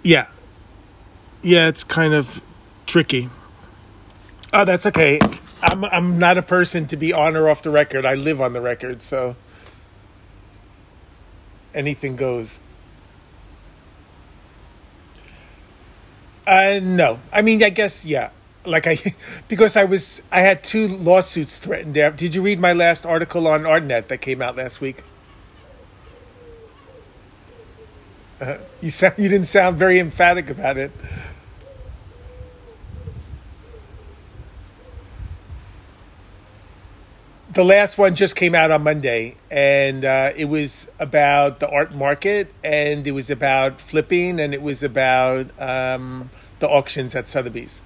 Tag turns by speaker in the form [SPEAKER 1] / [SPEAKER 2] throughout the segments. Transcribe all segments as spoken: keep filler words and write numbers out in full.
[SPEAKER 1] Yeah. Yeah, it's kind of tricky. Oh, that's okay. I'm I'm not a person to be on or off the record. I live on the record, so anything goes. Uh, no. I mean, I guess, yeah. Like I, because I was, I had two lawsuits threatened there. Did you read my last article on ArtNet that came out last week? Uh, you sound, you didn't sound very emphatic about it. The last one just came out on Monday, and uh, it was about the art market, and it was about flipping, and it was about um, the auctions at Sotheby's.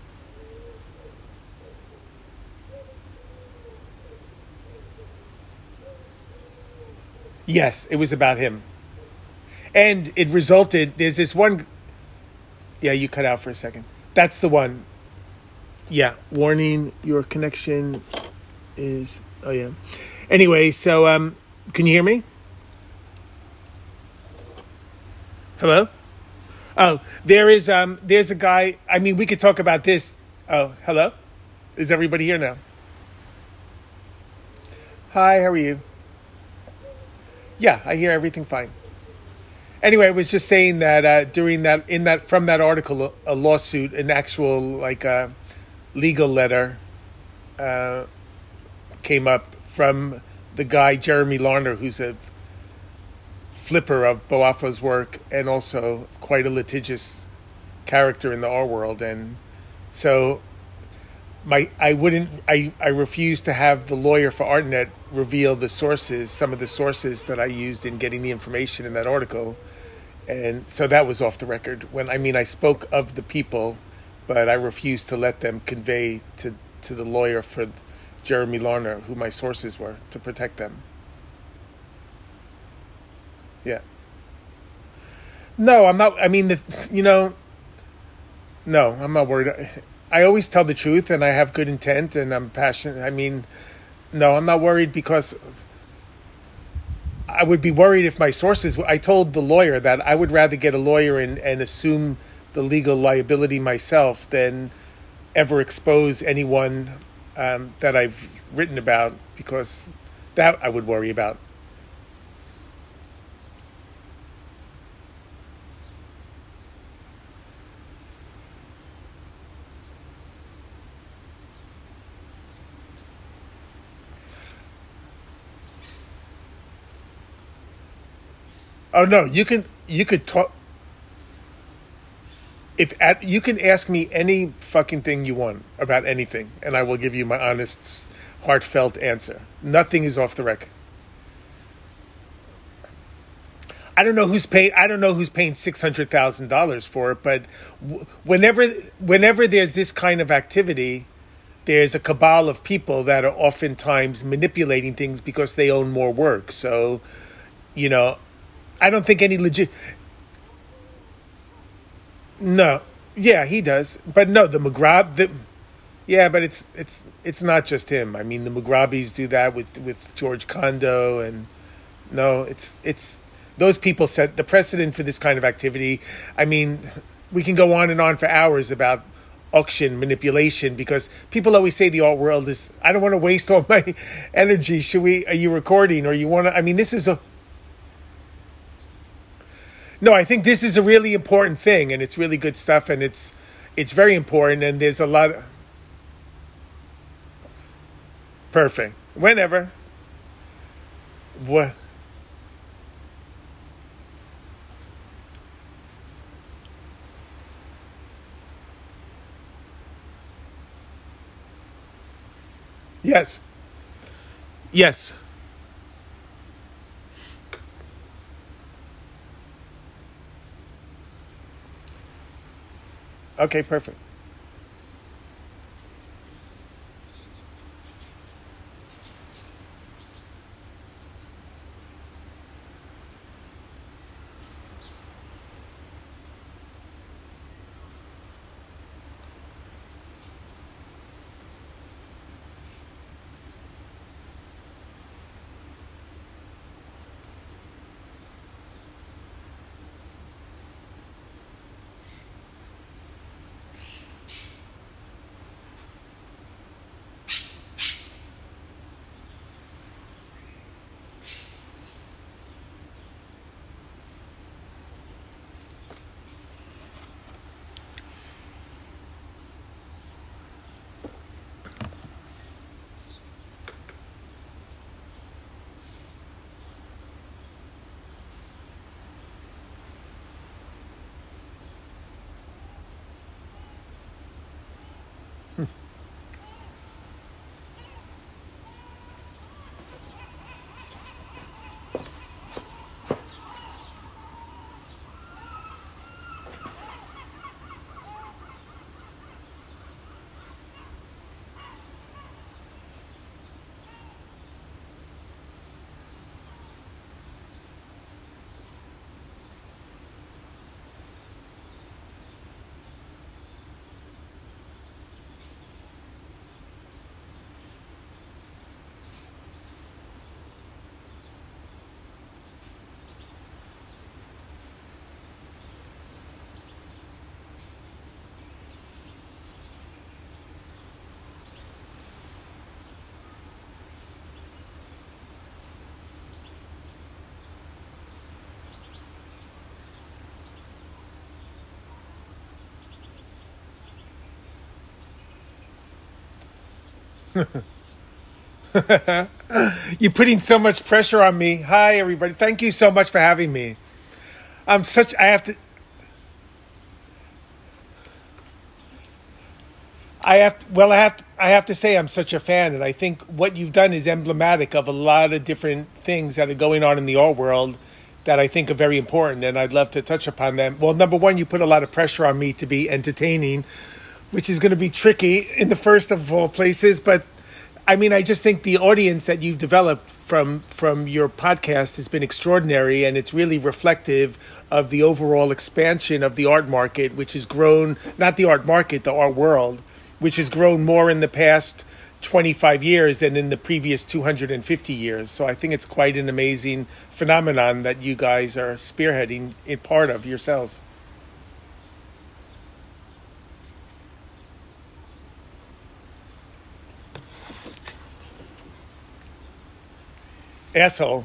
[SPEAKER 1] Yes, it was about him. And it resulted, there's this one, yeah, you cut out for a second. That's the one. Yeah, warning, your connection is, oh yeah. Anyway, so, um, can you hear me? Hello? Oh, there is, um, there's a guy, I mean, we could talk about this. Oh, hello? Is everybody here now? Hi, how are you? Yeah, I hear everything fine. Anyway, I was just saying that uh, during that, in that, from that article, a lawsuit, an actual like uh, legal letter uh, came up from the guy Jeremy Larner, who's a flipper of Boafo's work and also quite a litigious character in the art world, and so my I wouldn't I, I refused to have the lawyer for ArtNet reveal the sources, some of the sources that I used in getting the information in that article. And so that was off the record. When I mean I spoke of the people, but I refused to let them convey to, to the lawyer for Jeremy Larner who my sources were to protect them. Yeah. No, I'm not I mean the you know no, I'm not worried. I always tell the truth and I have good intent and I'm passionate. I mean, no, I'm not worried because I would be worried if my sources, I told the lawyer that I would rather get a lawyer and, and assume the legal liability myself than ever expose anyone um, that I've written about, because that I would worry about. Oh no, you can you could talk if at, you can ask me any fucking thing you want about anything, and I will give you my honest, heartfelt answer. Nothing is off the record. I don't know who's paying. I don't know who's paying six hundred thousand dollars for it, but w- whenever whenever there's this kind of activity, there's a cabal of people that are oftentimes manipulating things because they own more work. So, you know, I don't think any legit. No, yeah, he does, but no, the McGrab, the yeah, but it's it's it's not just him. I mean, the McGrabies do that with with George Condo, and no, it's it's those people set the precedent for this kind of activity. I mean, we can go on and on for hours about auction manipulation because people always say the art world is. I don't want to waste all my energy. Should we? Are you recording, or you want to? I mean, this is a. No, I think this is a really important thing, and it's really good stuff, and it's it's very important, and there's a lot of... Perfect. Whenever. What? Yes. Yes. Okay, perfect. You're putting so much pressure on me. Hi, everybody. Thank you so much for having me. I'm such, I have to, I have, to, well, I have, to, I have to say I'm such a fan, and I think what you've done is emblematic of a lot of different things that are going on in the art world that I think are very important, and I'd love to touch upon them. Well, number one, you put a lot of pressure on me to be entertaining, which is going to be tricky in the first of all places, but I mean, I just think the audience that you've developed from from your podcast has been extraordinary, and it's really reflective of the overall expansion of the art market, which has grown, not the art market, the art world, which has grown more in the past twenty-five years than in the previous two hundred fifty years. So I think it's quite an amazing phenomenon that you guys are spearheading in part of yourselves. Asshole.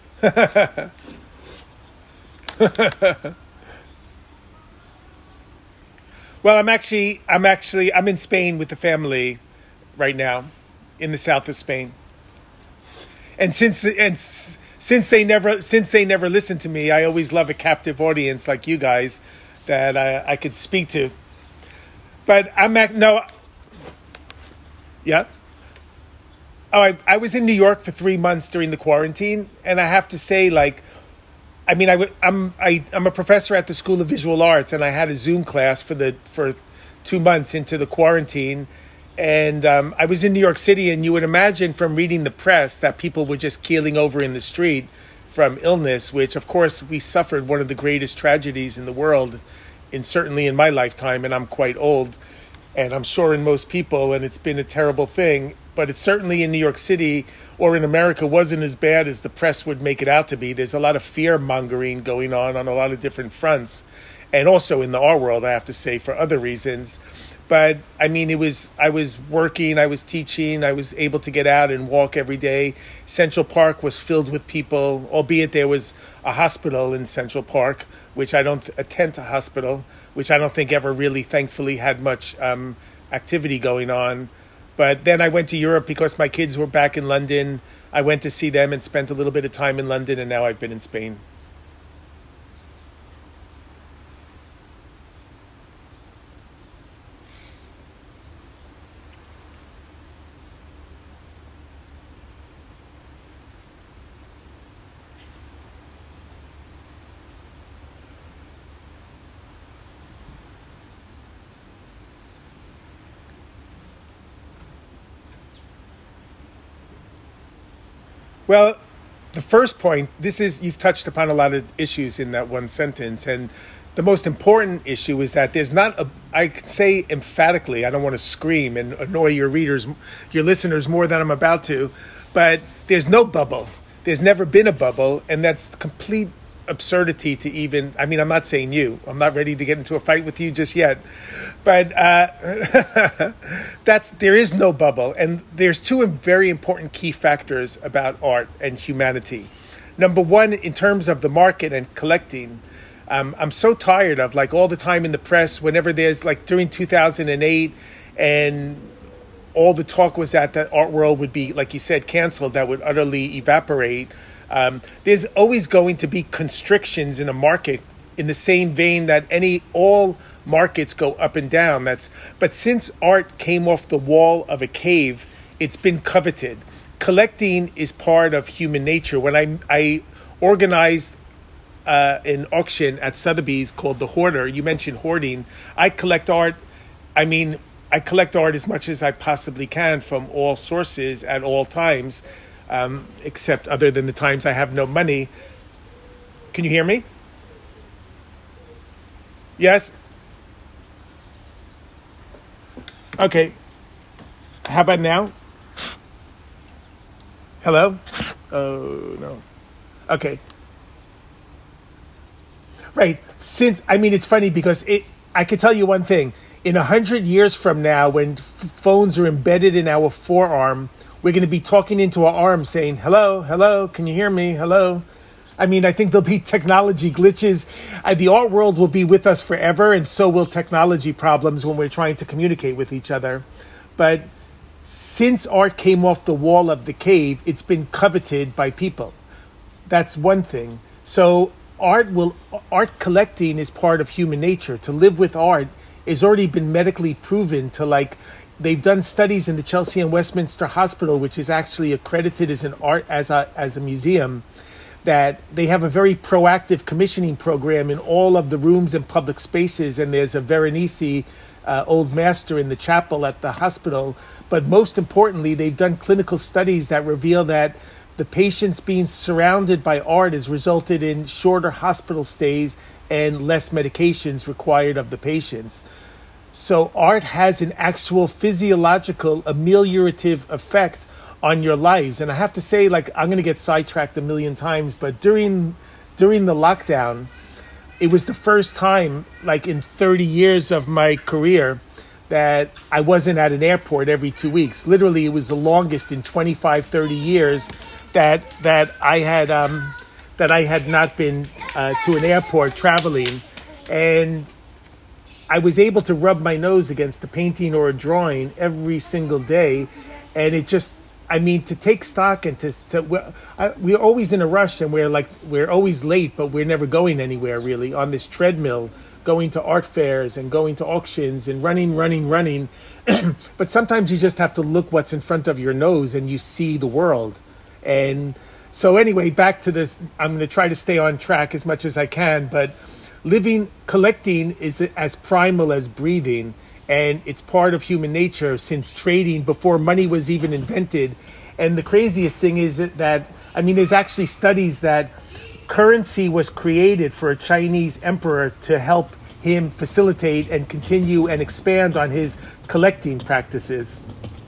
[SPEAKER 1] Well, I'm actually, I'm actually, I'm in Spain with the family right now, in the south of Spain. And since the, and s- since they never, since they never listen to me, I always love a captive audience like you guys that I, I could speak to. But I'm ac- no, yeah. Oh, I, I was in New York for three months during the quarantine, and I have to say, like, I mean, I, w- I'm I, I'm a professor at the School of Visual Arts, and I had a Zoom class for the for two months into the quarantine, and um, I was in New York City, and you would imagine from reading the press that people were just keeling over in the street from illness, which, of course, we suffered one of the greatest tragedies in the world, in certainly in my lifetime, and I'm quite old. And I'm sure in most people, and it's been a terrible thing, but it's certainly in New York City or in America wasn't as bad as the press would make it out to be. There's a lot of fear-mongering going on on a lot of different fronts, and also in the art world, I have to say, for other reasons. But, I mean, it was I was working, I was teaching, I was able to get out and walk every day. Central Park was filled with people, albeit there was a hospital in Central Park, which I don't attend a hospital, which I don't think ever really, thankfully, had much um, activity going on. But then I went to Europe because my kids were back in London. I went to see them and spent a little bit of time in London, and now I've been in Spain. Well, the first point, this is, you've touched upon a lot of issues in that one sentence. And the most important issue is that there's not a, I can say emphatically, I don't want to scream and annoy your readers, your listeners more than I'm about to, but there's no bubble. There's never been a bubble. And that's complete absurdity to even, I mean, I'm not saying you, I'm not ready to get into a fight with you just yet, but uh, that's, there is no bubble. And there's two very important key factors about art and humanity. Number one, in terms of the market and collecting, um, I'm so tired of, like, all the time in the press, whenever there's, like, during two thousand eight, and all the talk was that the art world would be, like you said, canceled, that would utterly evaporate. Um, there's always going to be constrictions in a market in the same vein that any all markets go up and down. That's but since art came off the wall of a cave, it's been coveted. Collecting is part of human nature. When I I organized uh, an auction at Sotheby's called The Hoarder, you mentioned hoarding. I collect art. I mean, I collect art as much as I possibly can from all sources at all times, um, except other than the times I have no money. Can you hear me? Yes? Okay. How about now? Hello? Oh, no. Okay. Right. Since, I mean, it's funny because it, I can tell you one thing. In a hundred years from now, when f- phones are embedded in our forearm, we're going to be talking into our arm saying, hello, hello, can you hear me? Hello. I mean, I think there'll be technology glitches. Uh, the art world will be with us forever, and so will technology problems when we're trying to communicate with each other. But since art came off the wall of the cave, it's been coveted by people. That's one thing. So art will art collecting is part of human nature. To live with art has already been medically proven to like they've done studies in the Chelsea and Westminster Hospital, which is actually accredited as an art as a as a museum, that they have a very proactive commissioning program in all of the rooms and public spaces, and there's a Veronese uh, old master in the chapel at the hospital. But most importantly, they've done clinical studies that reveal that the patients being surrounded by art has resulted in shorter hospital stays and less medications required of the patients. So art has an actual physiological ameliorative effect on your lives. And I have to say, like, I'm going to get sidetracked a million times, but during during the lockdown, it was the first time, like in thirty years of my career, that I wasn't at an airport every two weeks. Literally, it was the longest in twenty-five, thirty years that that I had um, that I had not been uh, to an airport traveling. And I was able to rub my nose against a painting or a drawing every single day. And it just, I mean, to take stock and to, to we're, I, we're always in a rush, and we're like, we're always late, but we're never going anywhere really on this treadmill, going to art fairs and going to auctions and running, running, running. But sometimes you just have to look what's in front of your nose and you see the world. And so anyway, back to this, I'm going to try to stay on track as much as I can, but living, collecting is as primal as breathing. And it's part of human nature since trading, before money was even invented. And the craziest thing is that, I mean, there's actually studies that currency was created for a Chinese emperor to help him facilitate and continue and expand on his collecting practices.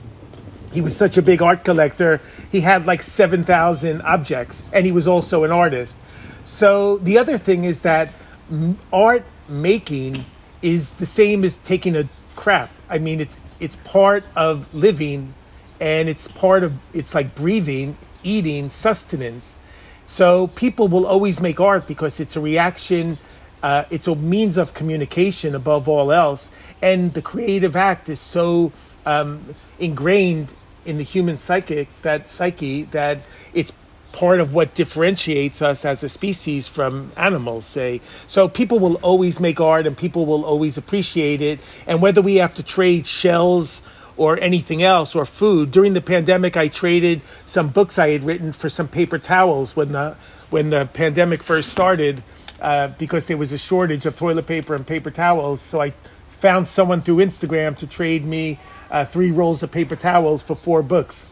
[SPEAKER 1] He was such a big art collector. He had like seven thousand objects, and he was also an artist. So the other thing is that art making is the same as taking a crap. I mean, it's it's part of living, and it's part of, it's like breathing, eating, sustenance. So people will always make art because it's a reaction, uh, it's a means of communication above all else. And the creative act is so um, ingrained in the human psychic, that psyche, that it's part of what differentiates us as a species from animals, say. So people will always make art, and people will always appreciate it. And whether we have to trade shells or anything else, or food. During the pandemic, I traded some books I had written for some paper towels when the when the pandemic first started, uh, because there was a shortage of toilet paper and paper towels. So I found someone through Instagram to trade me uh, three rolls of paper towels for four books.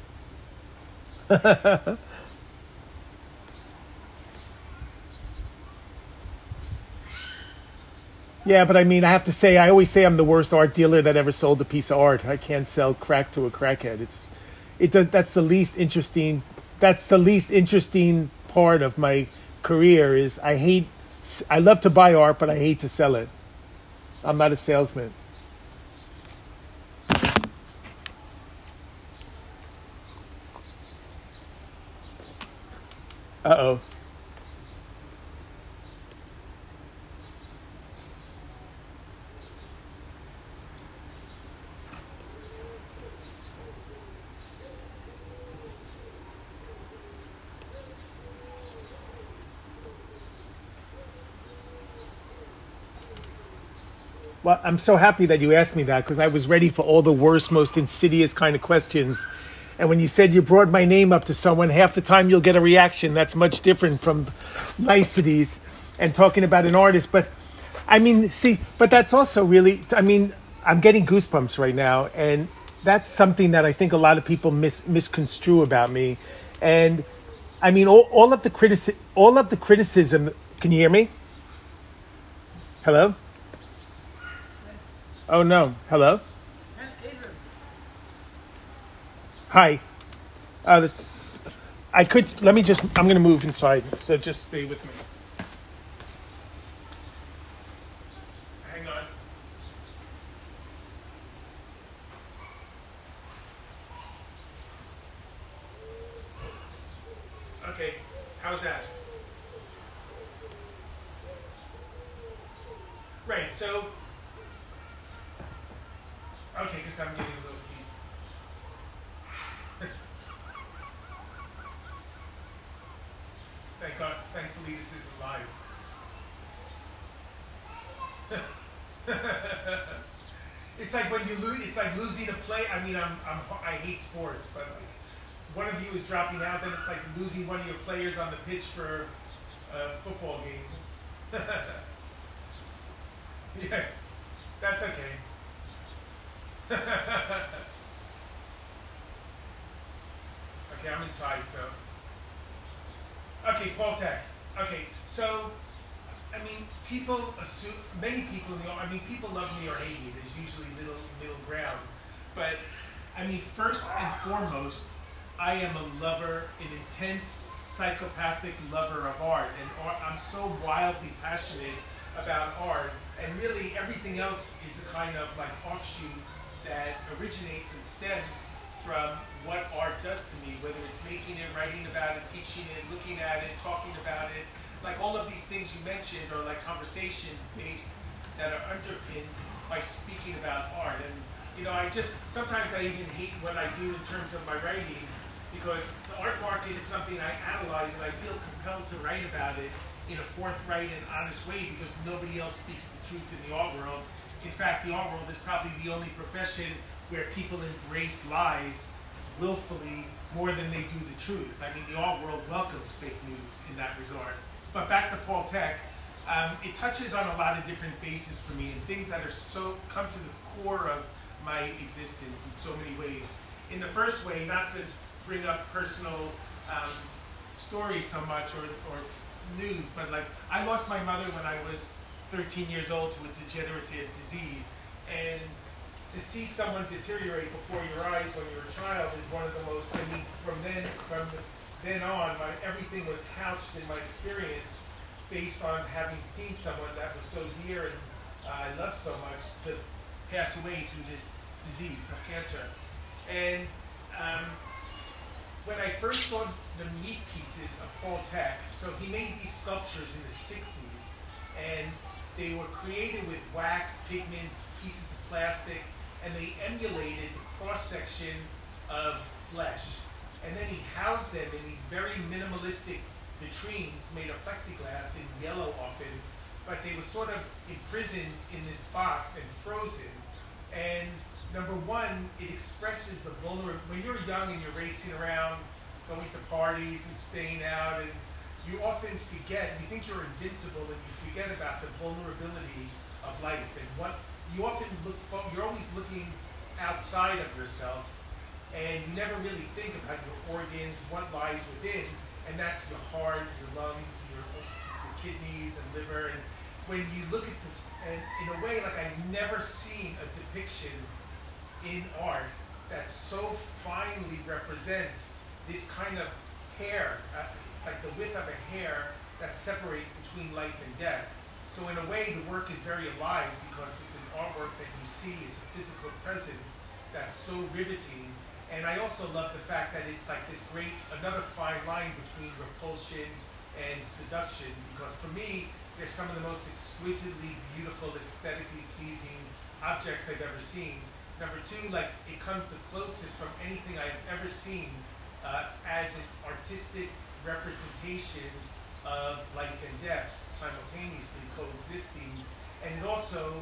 [SPEAKER 1] Yeah, but I mean, I have to say, I always say I'm the worst art dealer that ever sold a piece of art. I can't sell crack to a crackhead. It's, it does. That's the least interesting. That's the least interesting part of my career. Is I hate. I love to buy art, but I hate to sell it. I'm not a salesman. Uh oh. Well, I'm so happy that you asked me that because I was ready for all the worst, most insidious kind of questions. And when you said you brought my name up to someone, half the time you'll get a reaction that's much different from niceties and talking about an artist. But I mean, see, but that's also really, I mean, I'm getting goosebumps right now. And that's something that I think a lot of people mis- misconstrue about me. And I mean, all, all of the critici- all of the criticism, can you hear me? Hello? Oh no, hello? Hi. Uh, that's, I could, let me just, I'm going to move inside, so just stay with me. Hang on. Okay, how's that? Right, so, okay, because I'm getting a little feed. Thank God, thankfully this isn't live. It's like when you lose, it's like losing a play. I mean, I'm, I'm, I hate sports, but like one of you is dropping out, then it's like losing one of your players on the pitch for a football game. Yeah, that's okay. Okay, I'm inside, so. Okay, Paul Tech. Okay, so, I mean, people assume, many people in the, I mean, people love me or hate me. There's usually middle, middle ground. But, I mean, first and foremost, I am a lover, an intense, psychopathic lover of art. And art, I'm so wildly passionate about art. And really, everything else is a kind of like offshoot that originates and stems from what art does to me, whether it's making it, writing about it, teaching it, looking at it, talking about it. Like all of these things you mentioned are like conversations based that are underpinned by speaking about art. And you know, I just, sometimes I even hate what I do in terms of my writing because the art market is something I analyze and I feel compelled to write about it in a forthright and honest way because nobody else speaks the truth in the art world. In fact, the art world is probably the only profession where people embrace lies willfully more than they do the truth. I mean, the art world welcomes fake news in that regard. But back to Paul Tech, um, it touches on a lot of different bases for me and things that are so, come to the core of my existence in so many ways. In the first way, not to bring up personal um, stories so much or, or news, but like, I lost my mother when I was thirteen years old to a degenerative disease, and to see someone deteriorate before your eyes when you're a child is one of the most, I mean, from then, from then on, my, everything was couched in my experience based on having seen someone that was so dear and uh, I loved so much to pass away through this disease of cancer. And um, when I first saw the meat pieces of Paul Tech, so he made these sculptures in the sixties, and they were created with wax, pigment, pieces of plastic, and they emulated the cross-section of flesh. And then he housed them in these very minimalistic vitrines made of plexiglass in yellow often, but they were sort of imprisoned in this box and frozen. And number one, it expresses the vulnerability. When you're young and you're racing around, going to parties and staying out, and you often forget, you think you're invincible, and you forget about the vulnerability of life. And what you often look for, you're always looking outside of yourself, and you never really think about your organs, what lies within, and that's your heart, your lungs, your, your kidneys and liver. And when you look at this, and in a way, like I've never seen a depiction in art that so finely represents this kind of hair. Uh, it's like the width of a hair that separates between life and death. So in a way, the work is very alive because it's an artwork that you see, it's a physical presence that's so riveting. And I also love the fact that it's like this great, another fine line between repulsion and seduction, because for me, they're some of the most exquisitely beautiful, aesthetically pleasing objects I've ever seen. Number two, like it comes the closest from anything I've ever seen uh, as an artistic representation of life and death simultaneously coexisting. And it also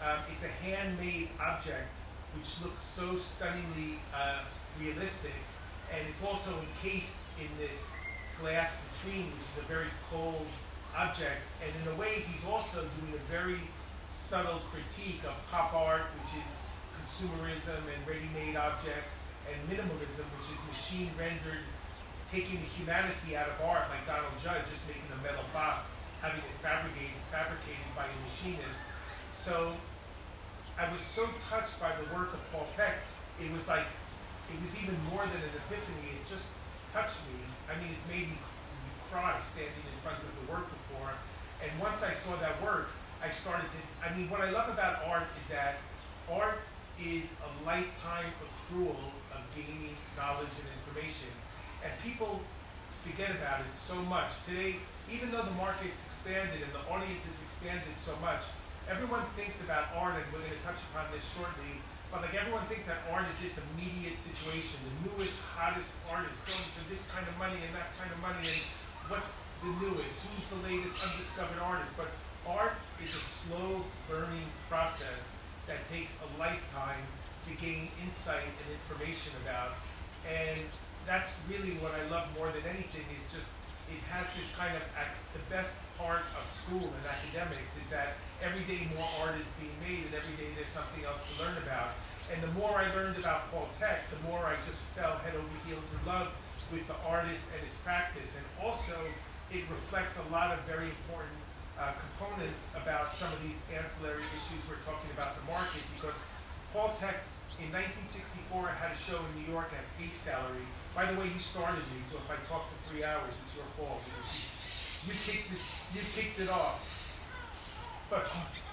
[SPEAKER 1] Um, it's a handmade object which looks so stunningly uh, realistic, and it's also encased in this glass vitrine, which is a very cold object. And in a way, he's also doing a very subtle critique of pop art, which is consumerism and ready-made objects, and minimalism, which is machine-rendered, taking the humanity out of art, like Donald Judd, just making a metal box, having it fabricated, fabricated by a machinist. So I was so touched by the work of Paul Thek, it was like, it was even more than an epiphany, it just touched me. I mean, it's made me cry standing in front of the work before. And once I saw that work, I started to, I mean, what I love about art is that art is a lifetime accrual of gaining knowledge and information. And people forget about it so much. Today, even though the market's expanded and the audience has expanded so much, everyone thinks about art, and we're going to touch upon this shortly, but like everyone thinks that art is this immediate situation, the newest, hottest artist going for this kind of money and that kind of money, and what's the newest, who's the latest undiscovered artist. But art is a slow burning process that takes a lifetime to gain insight and information about. And that's really what I love more than anything, is just it has this kind of, the best part of school and academics is that every day more art is being made, and every day there's something else to learn about. And the more I learned about Paul Thek, the more I just fell head over heels in love with the artist and his practice. And also, it reflects a lot of very important uh, components about some of these ancillary issues we're talking about the market, because Paul Thek in nineteen sixty-four had a show in New York at Pace Gallery. By the way, you started me, so if I talk for three hours, it's your fault, because you, you kicked it, you kicked it off. But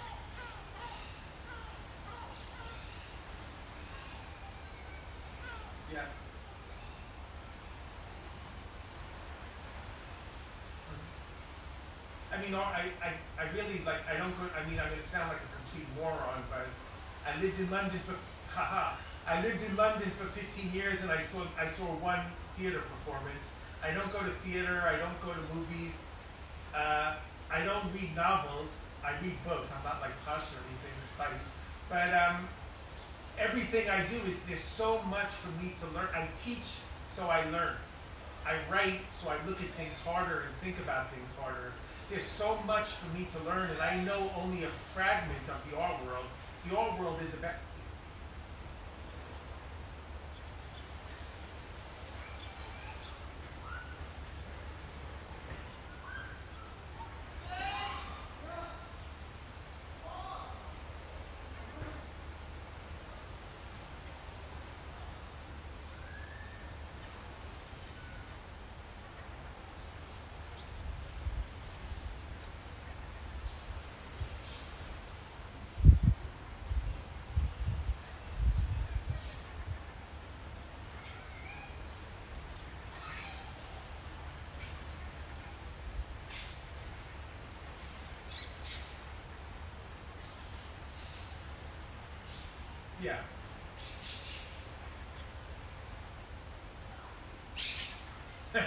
[SPEAKER 1] yeah. I mean, I, I, I really, like, I don't go, I mean, I'm going to sound like a complete moron, but I lived in London for, haha, I lived in London for fifteen years, and I saw, I saw one theater performance. I don't go to theater, I don't go to movies, uh, I don't read novels, I read books. I'm not like Posh or anything, Spice. But um, everything I do is, there's so much for me to learn. I teach, so I learn. I write, so I look at things harder and think about things harder. There's so much for me to learn, and I know only a fragment of the art world. The art world is about... Yeah. Are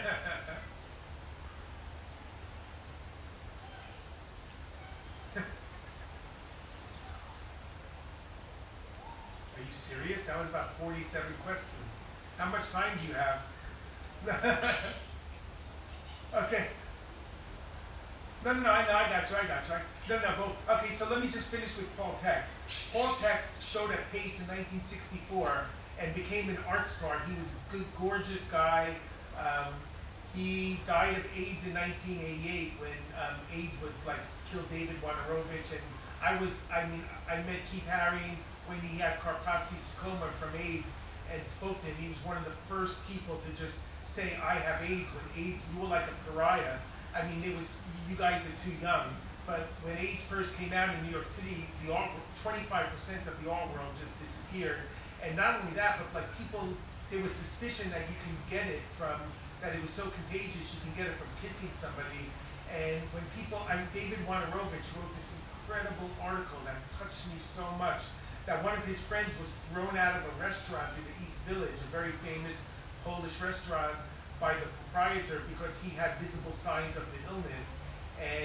[SPEAKER 1] you serious? That was about forty-seven questions. How much time do you have? Okay. No, no, no, I know, I got you, I got you. I, no, no, but, okay, so let me just finish with Paul Thek. Paul Thek showed at Pace in nineteen sixty-four and became an art star. He was a good, gorgeous guy. Um, he died of AIDS in nineteen eighty-eight when um, AIDS was like, killed David Wojnarowicz. And I was, I mean, I met Keith Haring when he had Kaposi-Sarcoma from AIDS and spoke to him. He was one of the first people to just say, I have AIDS, when AIDS, you were like a pariah. I mean, it was, you guys are too young, but when AIDS first came out in New York City, the art, twenty-five percent of the art world just disappeared. And not only that, but like people, there was suspicion that you can get it from, that it was so contagious, you can get it from kissing somebody. And when people, I, David Wojnarowicz wrote this incredible article that touched me so much, that one of his friends was thrown out of a restaurant in the East Village, a very famous Polish restaurant, by the proprietor because he had visible signs of the illness. And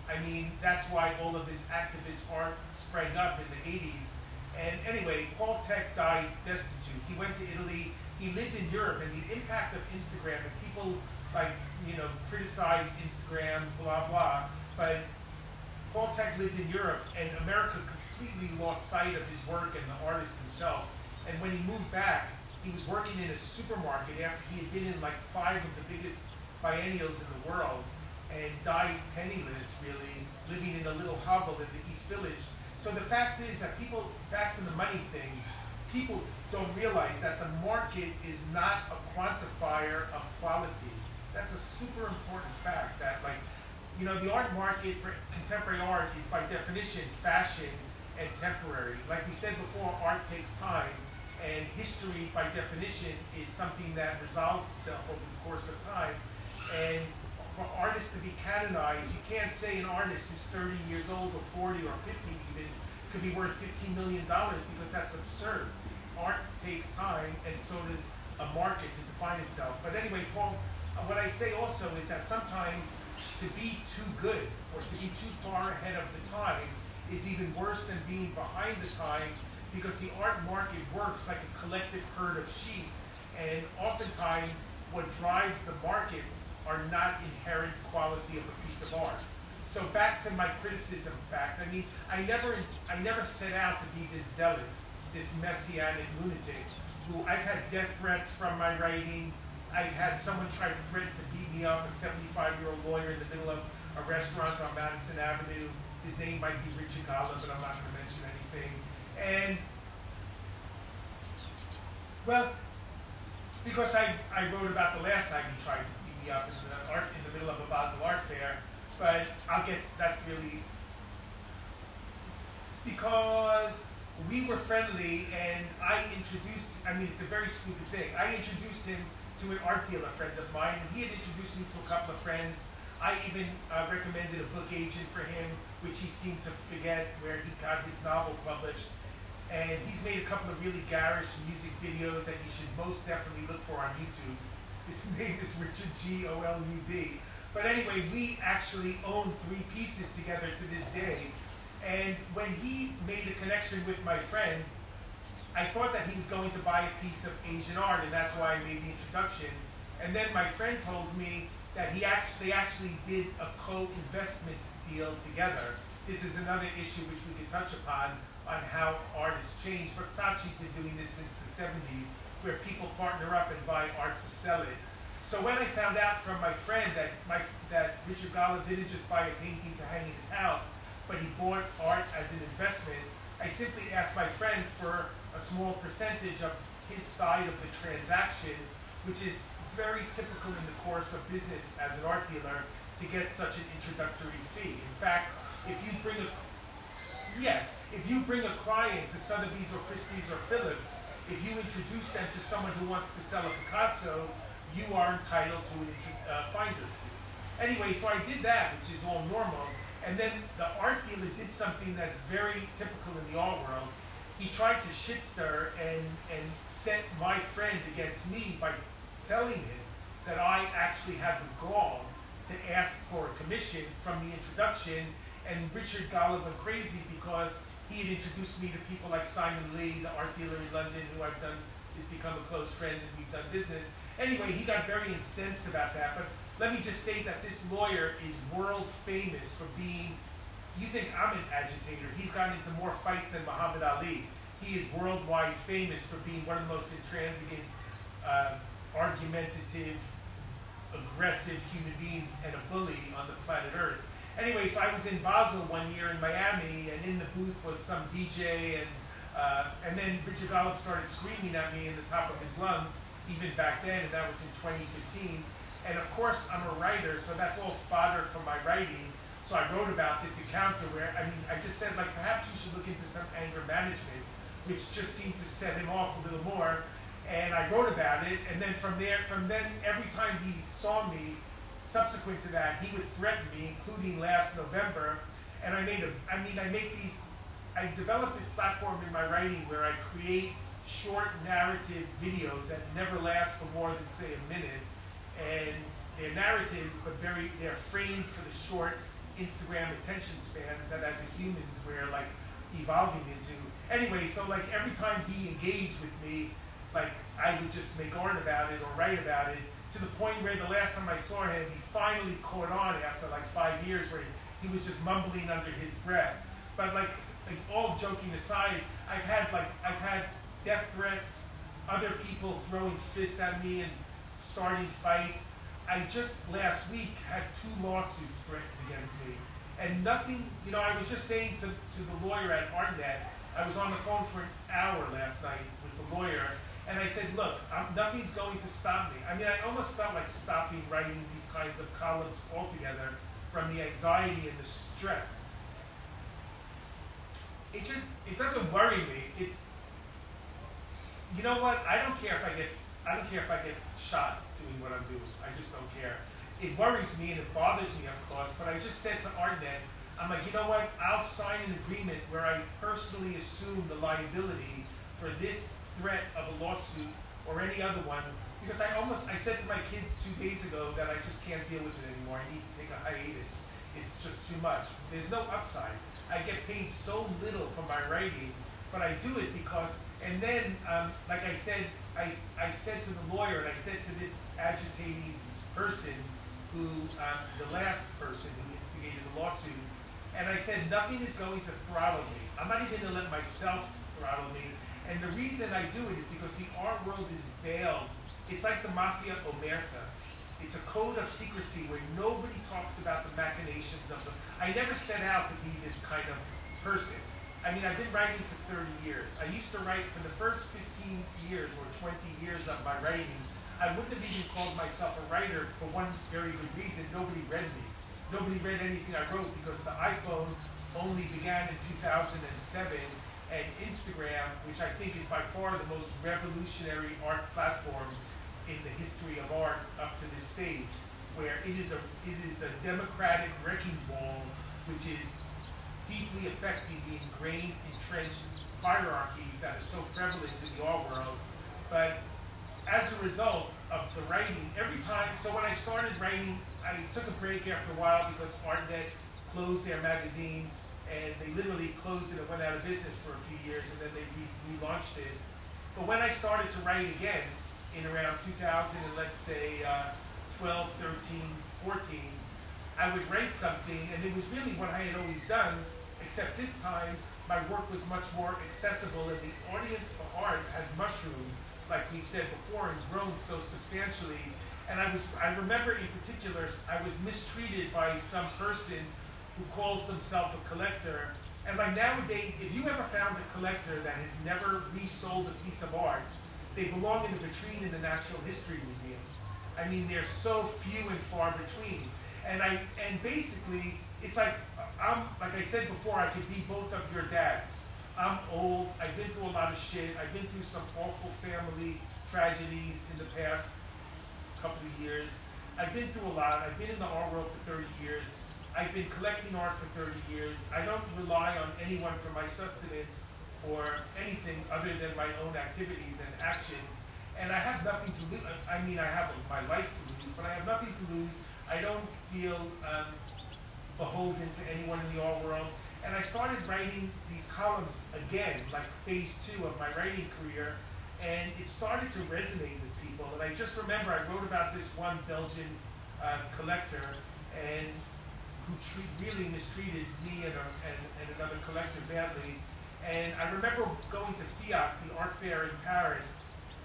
[SPEAKER 1] I mean, that's why all of this activist art sprang up in the eighties. And anyway, Paul Thek died destitute. He went to Italy. He lived in Europe, and the impact of Instagram, and people like, you know, criticize Instagram, blah, blah. But Paul Thek lived in Europe, and America completely lost sight of his work and the artist himself. And when he moved back, he was working in a supermarket after he had been in like five of the biggest biennials in the world, and died penniless, really, living in a little hovel in the East Village. So the fact is that people, back to the money thing, people don't realize that the market is not a quantifier of quality. That's a super important fact, that, like, you know, the art market for contemporary art is by definition fashion and temporary. Like we said before, art takes time, and history by definition is something that resolves itself over the course of time. And for artists to be canonized, you can't say an artist who's thirty years old or forty or fifty even could be worth fifteen million dollars, because that's absurd. Art takes time, and so does a market to define itself. But anyway, Paul, what I say also is that sometimes to be too good or to be too far ahead of the time is even worse than being behind the time, because the art market works like a collective herd of sheep, and oftentimes what drives the markets are not inherent quality of a piece of art. So back to my criticism fact, I mean, I never, I never set out to be this zealot, this messianic lunatic, who I've had death threats from my writing. I've had someone try to threaten to beat me up, a seventy-five-year-old lawyer in the middle of a restaurant on Madison Avenue. His name might be Richard Gala, but I'm not going to mention anything. And, well, because I, I wrote about the last time he tried to beat me up in the, art, in the middle of a Basel Art Fair, but I'll get, that's really, because we were friendly, and I introduced, I mean, it's a very stupid thing. I introduced him to an art dealer friend of mine, and he had introduced me to a couple of friends. I even uh, recommended a book agent for him, which he seemed to forget, where he got his novel published. And he's made a couple of really garish music videos that you should most definitely look for on YouTube. His name is Richard G O L U B. But anyway, we actually own three pieces together to this day. And when he made a connection with my friend, I thought that he was going to buy a piece of Asian art, and that's why I made the introduction. And then my friend told me that he actually, they actually did a co-investment deal together. This is another issue which we could touch upon, on how art has changed. But Versace's been doing this since the seventies, where people partner up and buy art to sell it. So when I found out from my friend that my that Richard Gala didn't just buy a painting to hang in his house, but he bought art as an investment, I simply asked my friend for a small percentage of his side of the transaction, which is very typical in the course of business as an art dealer, to get such an introductory fee. In fact, if you bring a Yes, if you bring a client to Sotheby's or Christie's or Phillips, if you introduce them to someone who wants to sell a Picasso, you are entitled to an uh, finder's fee. Anyway, so I did that, which is all normal. And then the art dealer did something that's very typical in the art world. He tried to shit stir and, and set my friend against me by telling him that I actually had the gall to ask for a commission from the introduction. And Richard Gala went crazy because he had introduced me to people like Simon Lee, the art dealer in London, who I've done, has become a close friend, and we've done business. Anyway, he got very incensed about that. But let me just state that this lawyer is world famous for being, you think I'm an agitator, he's gotten into more fights than Muhammad Ali. He is worldwide famous for being one of the most intransigent, uh, argumentative, aggressive human beings and a bully on the planet Earth. Anyway, so I was in Basel one year in Miami, and in the booth was some D J, and uh, and then Richard Gala started screaming at me in the top of his lungs, even back then, and that was in twenty fifteen. And of course, I'm a writer, so that's all fodder for my writing. So I wrote about this encounter where, I mean, I just said, like, perhaps you should look into some anger management, which just seemed to set him off a little more. And I wrote about it, and then from there, from then, every time he saw me, subsequent to that, he would threaten me, including last November. And I made a, I mean, I make these, I developed this platform in my writing where I create short narrative videos that never last for more than, say, a minute. And they're narratives, but very, they're framed for the short Instagram attention spans that as a humans we're like evolving into. Anyway, so like every time he engaged with me, like I would just make art about it or write about it, to the point where the last time I saw him, he finally caught on after like five years where he was just mumbling under his breath. But like, like all joking aside, I've had like I've had death threats, other people throwing fists at me and starting fights. I just last week had two lawsuits threatened against me, and nothing. You know, I was just saying to, to the lawyer at ArtNet. I was on the phone for an hour last night with the lawyer, and I said, look, I'm, nothing's going to stop me. I mean, I almost felt like stopping writing these kinds of columns altogether from the anxiety and the stress. It just, it doesn't worry me. It, you know what? I don't care if I get, I don't care if I get shot doing what I'm doing. I just don't care. It worries me and it bothers me, of course, but I just said to ArtNet, I'm like, you know what? I'll sign an agreement where I personally assume the liability for this threat of a lawsuit or any other one, because I almost, I said to my kids two days ago that I just can't deal with it anymore. I need to take a hiatus. It's just too much. There's no upside. I get paid so little for my writing, but I do it because, and then, um, like I said, I, I said to the lawyer, and I said to this agitating person who, um, the last person who instigated the lawsuit, and I said, nothing is going to throttle me. I'm not even going to let myself throttle me. And the reason I do it is because the art world is veiled. It's like the Mafia Omerta. It's a code of secrecy where nobody talks about the machinations of the... I never set out to be this kind of person. I mean, I've been writing for thirty years. I used to write for the first fifteen years or twenty years of my writing. I wouldn't have even called myself a writer for one very good reason. Nobody read me. Nobody read anything I wrote because the iPhone only began in two thousand seven, and Instagram, which I think is by far the most revolutionary art platform in the history of art up to this stage, where it is a it is a democratic wrecking ball which is deeply affecting the ingrained, entrenched hierarchies that are so prevalent in the art world. But as a result of the writing, every time, so when I started writing, I took a break after a while because ArtNet closed their magazine, and they literally closed it and went out of business for a few years, and then they re relaunched it. But when I started to write again in around two thousand, and let's say uh, twelve, thirteen, fourteen, I would write something, and it was really what I had always done, except this time my work was much more accessible, and the audience for art has mushroomed, like we've said before, and grown so substantially. And I was, I remember in particular, I was mistreated by some person who calls themselves a collector. And like nowadays, if you ever found a collector that has never resold a piece of art, they belong in the vitrine in the Natural History Museum. I mean, they're so few and far between. And I, and basically, it's like, I'm, like I said before, I could be both of your dads. I'm old, I've been through a lot of shit, I've been through some awful family tragedies in the past couple of years. I've been through a lot, I've been in the art world for thirty years. I've been collecting art for thirty years. I don't rely on anyone for my sustenance or anything other than my own activities and actions. And I have nothing to lose. I mean, I have my life to lose, but I have nothing to lose. I don't feel um, beholden to anyone in the art world. And I started writing these columns again, like phase two of my writing career, and it started to resonate with people. And I just remember I wrote about this one Belgian uh, collector and who treat, really mistreated me and, a, and, and another collector badly. And I remember going to Fiat, the art fair in Paris,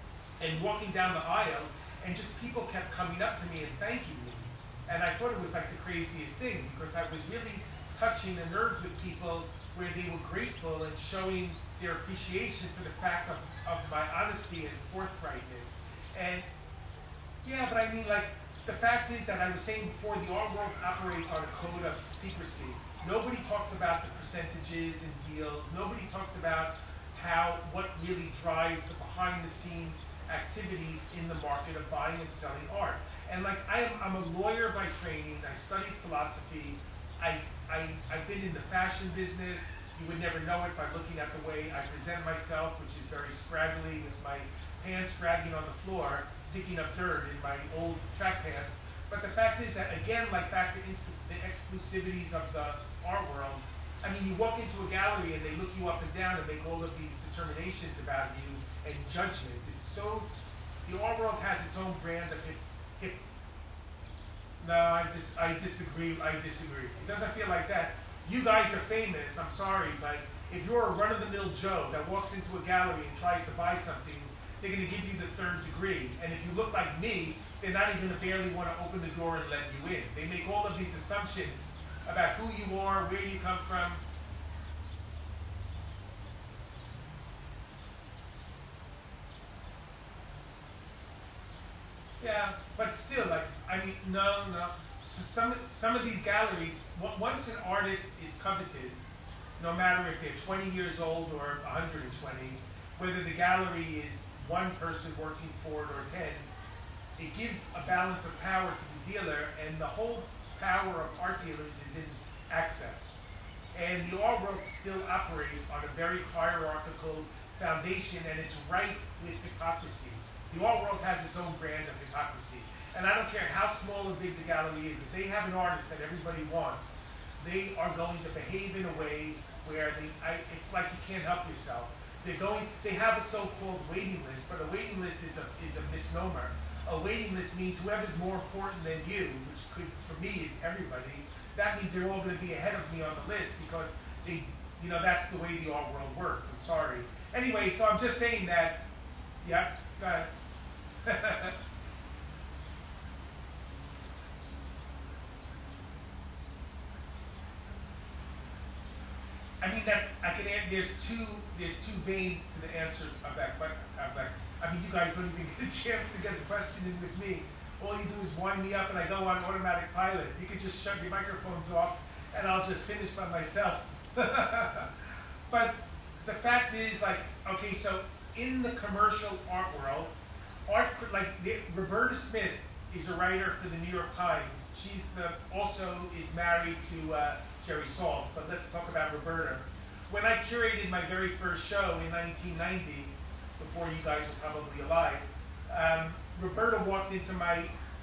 [SPEAKER 1] and walking down the aisle, and just people kept coming up to me and thanking me. And I thought it was like the craziest thing, because I was really touching a nerve with people where they were grateful and showing their appreciation for the fact of, of my honesty and forthrightness. And yeah, but I mean, like, the fact is that I was saying before, the art world operates on a code of secrecy. Nobody talks about the percentages and deals. Nobody talks about how, what really drives the behind the scenes activities in the market of buying and selling art. And like, I am, I'm a lawyer by training. I studied philosophy. I, I, I've been in the fashion business. You would never know it by looking at the way I present myself, which is very scraggly with my pants dragging on the floor, picking up dirt in my old track pants. But the fact is that, again, like back to inst- the exclusivities of the art world, I mean, you walk into a gallery and they look you up and down and make all of these determinations about you and judgments. It's so, the art world has its own brand of hip, hip. No, I just, I disagree, I disagree. It doesn't feel like that. You guys are famous, I'm sorry, but if you're a run-of-the-mill Joe that walks into a gallery and tries to buy something, they're going to give you the third degree. And if you look like me, they're not even going to barely want to open the door and let you in. They make all of these assumptions about who you are, where you come from. Yeah, but still, like, I mean, no, no. So some, some of these galleries, once an artist is coveted, no matter if they're twenty years old or one hundred twenty, whether the gallery is one person working for it or ten, it gives a balance of power to the dealer, and the whole power of art dealers is in access. And the art world still operates on a very hierarchical foundation, and it's rife with hypocrisy. The art world has its own brand of hypocrisy. And I don't care how small or big the gallery is, if they have an artist that everybody wants, they are going to behave in a way where they, I, it's like you can't help yourself. They're going, they have a so-called waiting list, but a waiting list is a, is a misnomer. A waiting list means whoever's more important than you, which could, for me, is everybody. That means they're all going to be ahead of me on the list because they, you know, that's the way the art world works. I'm sorry. Anyway, so I'm just saying that, yeah, go ahead. I mean, that's, I can add, there's two, there's two veins to the answer of that question. I mean, you guys don't even get a chance to get the question in with me. All you do is wind me up and I go on automatic pilot. You can just shut your microphones off and I'll just finish by myself. But the fact is, like, okay, so in the commercial art world, art, like, Roberta Smith is a writer for the New York Times. She's the, also is married to uh, Jerry Saltz, but let's talk about Roberta. When I curated my very first show in nineteen ninety, before you guys were probably alive, um, Roberta walked into my,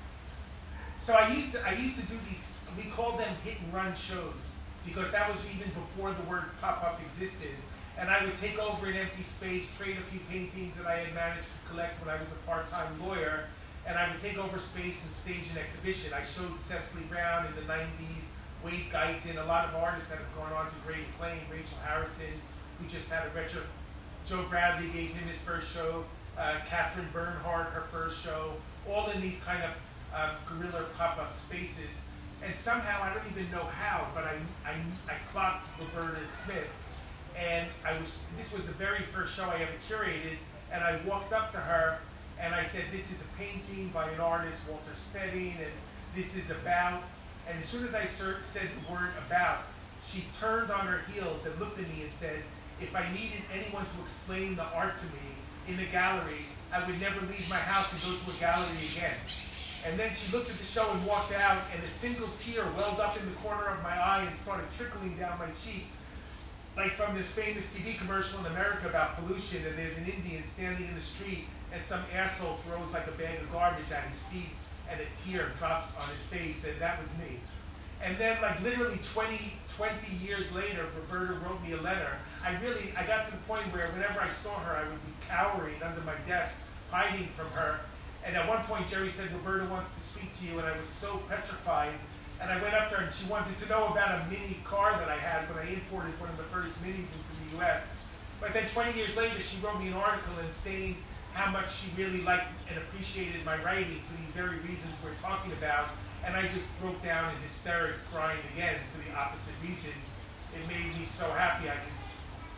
[SPEAKER 1] so I used to I used to do these, we called them hit and run shows, because that was even before the word pop-up existed. And I would take over an empty space, trade a few paintings that I had managed to collect when I was a part-time lawyer, and I would take over space and stage an exhibition. I showed Cecily Brown in the nineties, Wade Guyton, a lot of artists that have gone on to great acclaim, Rachel Harrison, who just had a retro, Joe Bradley gave him his first show, uh, Catherine Bernhardt, her first show, all in these kind of um, guerrilla pop-up spaces. And somehow, I don't even know how, but I, I, I clocked Roberta Smith. And I was, this was the very first show I ever curated, and I walked up to her and I said, this is a painting by an artist, Walter Stedding, and this is about, and as soon as I said the word about, she turned on her heels and looked at me and said, if I needed anyone to explain the art to me in a gallery, I would never leave my house and go to a gallery again. And then she looked at the show and walked out, and a single tear welled up in the corner of my eye and started trickling down my cheek, like from this famous T V commercial in America about pollution, and there's an Indian standing in the street, and some asshole throws like a bag of garbage at his feet, and a tear drops on his face, and that was me. And then, like, literally twenty, twenty years later, Roberta wrote me a letter. I really, I got to the point where whenever I saw her, I would be cowering under my desk, hiding from her. And at one point, Jerry said, Roberta wants to speak to you, and I was so petrified. And I went up to her, and she wanted to know about a mini car that I had when I imported one of the first minis into the U S. But then twenty years later, she wrote me an article and saying how much she really liked and appreciated my writing for these very reasons we're talking about. And I just broke down in hysterics, crying again for the opposite reason. It made me so happy I could.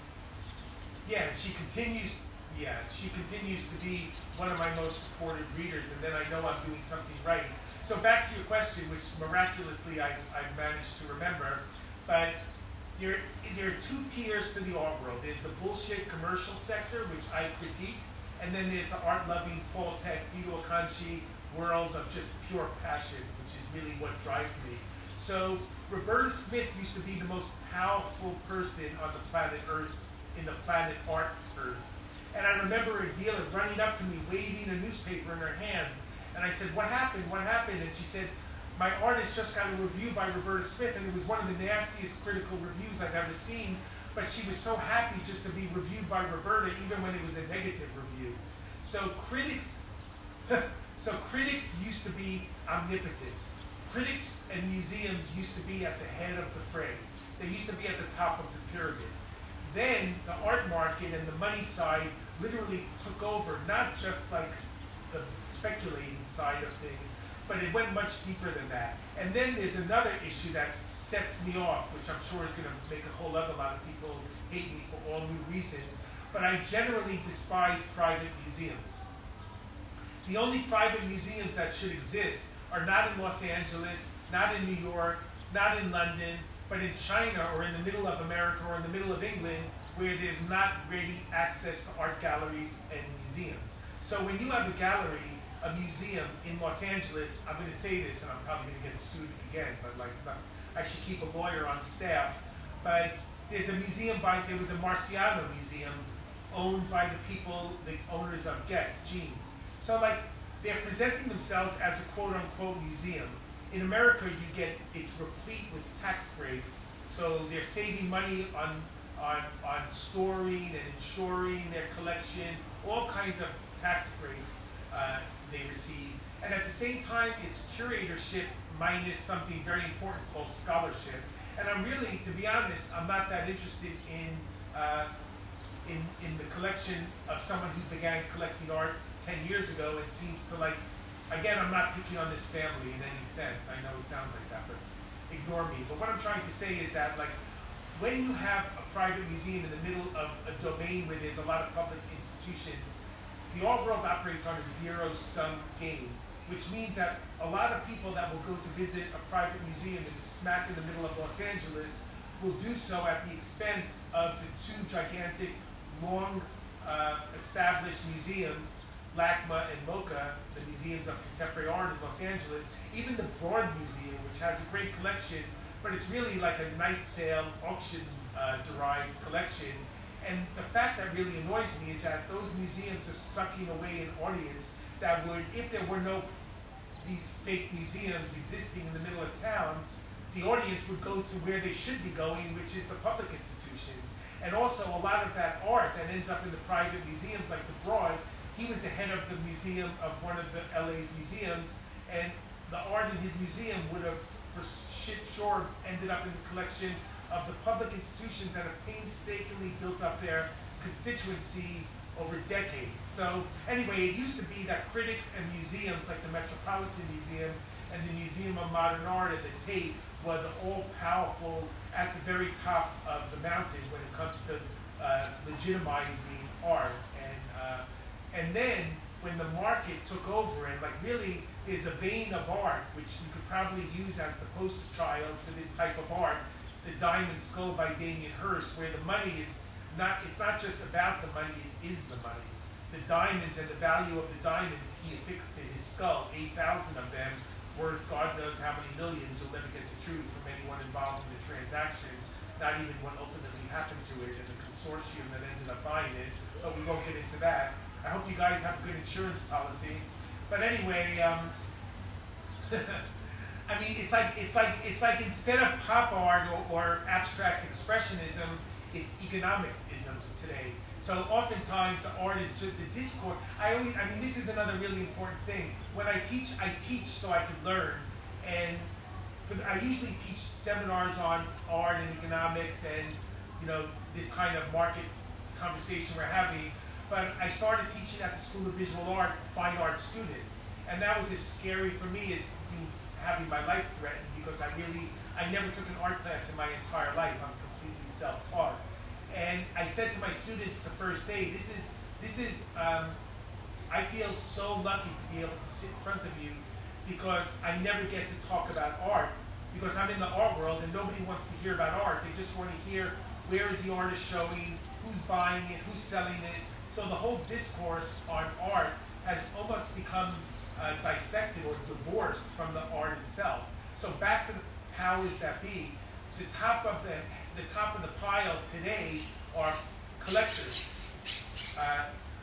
[SPEAKER 1] Yeah, and she continues. Yeah, she continues to be one of my most supportive readers, and then I know I'm doing something right. So back to your question, which miraculously I've, I've managed to remember, but there, there are two tiers to the art world. There's the bullshit commercial sector, which I critique, and then there's the art-loving Paul Tech, Vito Acconci world of just pure passion, which is really what drives me. So Roberta Smith used to be the most powerful person on the planet Earth, in the planet art Earth. And I remember a dealer running up to me, waving a newspaper in her hand. And I said, what happened? What happened? And she said, my artist just got a review by Roberta Smith, and it was one of the nastiest critical reviews I've ever seen. But she was so happy just to be reviewed by Roberta, even when it was a negative review. So critics, so critics used to be omnipotent. Critics and museums used to be at the head of the fray. They used to be at the top of the pyramid. Then the art market and the money side literally took over, not just like the speculating side of things, but it went much deeper than that. And then there's another issue that sets me off, which I'm sure is going to make a whole other lot of people hate me for all new reasons, but I generally despise private museums. The only private museums that should exist are not in Los Angeles, not in New York, not in London, but in China or in the middle of America or in the middle of England, where there's not ready access to art galleries and museums. So when you have a gallery, a museum in Los Angeles, I'm going to say this, and I'm probably going to get sued again, but like I should keep a lawyer on staff. But there's a museum by, there was a Marciano museum owned by the people, the owners of Guess Jeans. So like they're presenting themselves as a quote unquote museum. In America, you get, it's replete with tax breaks. So they're saving money on, on, on storing and insuring their collection, all kinds of tax breaks uh, they receive. And at the same time, it's curatorship minus something very important called scholarship. And I'm really, to be honest, I'm not that interested in, uh, in, in the collection of someone who began collecting art ten years ago and seems to like, again, I'm not picking on this family in any sense. I know it sounds like that, but ignore me. But what I'm trying to say is that like, when you have a private museum in the middle of a domain where there's a lot of public institutions, the art world operates on a zero-sum game, which means that a lot of people that will go to visit a private museum in smack in the middle of Los Angeles will do so at the expense of the two gigantic, long uh, established museums, LACMA and MoCA, the museums of contemporary art in Los Angeles, even the Broad Museum, which has a great collection, but it's really like a night sale, auction-derived uh, collection. And the fact that really annoys me is that those museums are sucking away an audience that would, if there were no these fake museums existing in the middle of town, the audience would go to where they should be going, which is the public institutions. And also a lot of that art that ends up in the private museums like the Broad, he was the head of the museum of one of the L A's museums, and the art in his museum would have for shit sure ended up in the collection of the public institutions that have painstakingly built up their constituencies over decades. So anyway, it used to be that critics and museums like the Metropolitan Museum and the Museum of Modern Art at the Tate were the all-powerful at the very top of the mountain when it comes to uh, legitimizing art. And, uh, and then when the market took over and like really there's a vein of art which you could probably use as the poster child for this type of art, The Diamond Skull by Damien Hirst, where the money is not, it's not just about the money, it is the money. The diamonds and the value of the diamonds he affixed to his skull, eight thousand of them, worth God knows how many millions. You'll never get the truth from anyone involved in the transaction, not even what ultimately happened to it and the consortium that ended up buying it, but we won't get into that. I hope you guys have a good insurance policy. But anyway, um, I mean, it's like it's like it's like instead of pop art or, or abstract expressionism, it's economicsism today. So oftentimes the art is just the discourse. I always, I mean, this is another really important thing. When I teach, I teach so I can learn, and for the, I usually teach seminars on art and economics and you know this kind of market conversation we're having. But I started teaching at the School of Visual Art, fine art students, and that was as scary for me as having my life threatened because I really, I never took an art class in my entire life. I'm completely self-taught. And I said to my students the first day, this is, this is, um, I feel so lucky to be able to sit in front of you because I never get to talk about art because I'm in the art world and nobody wants to hear about art. They just want to hear where is the artist showing, who's buying it, who's selling it. So the whole discourse on art has almost become uh, dissected or divorced from the art itself. So back to the powers that be, the top of the the top of the pile today are collectors. Uh,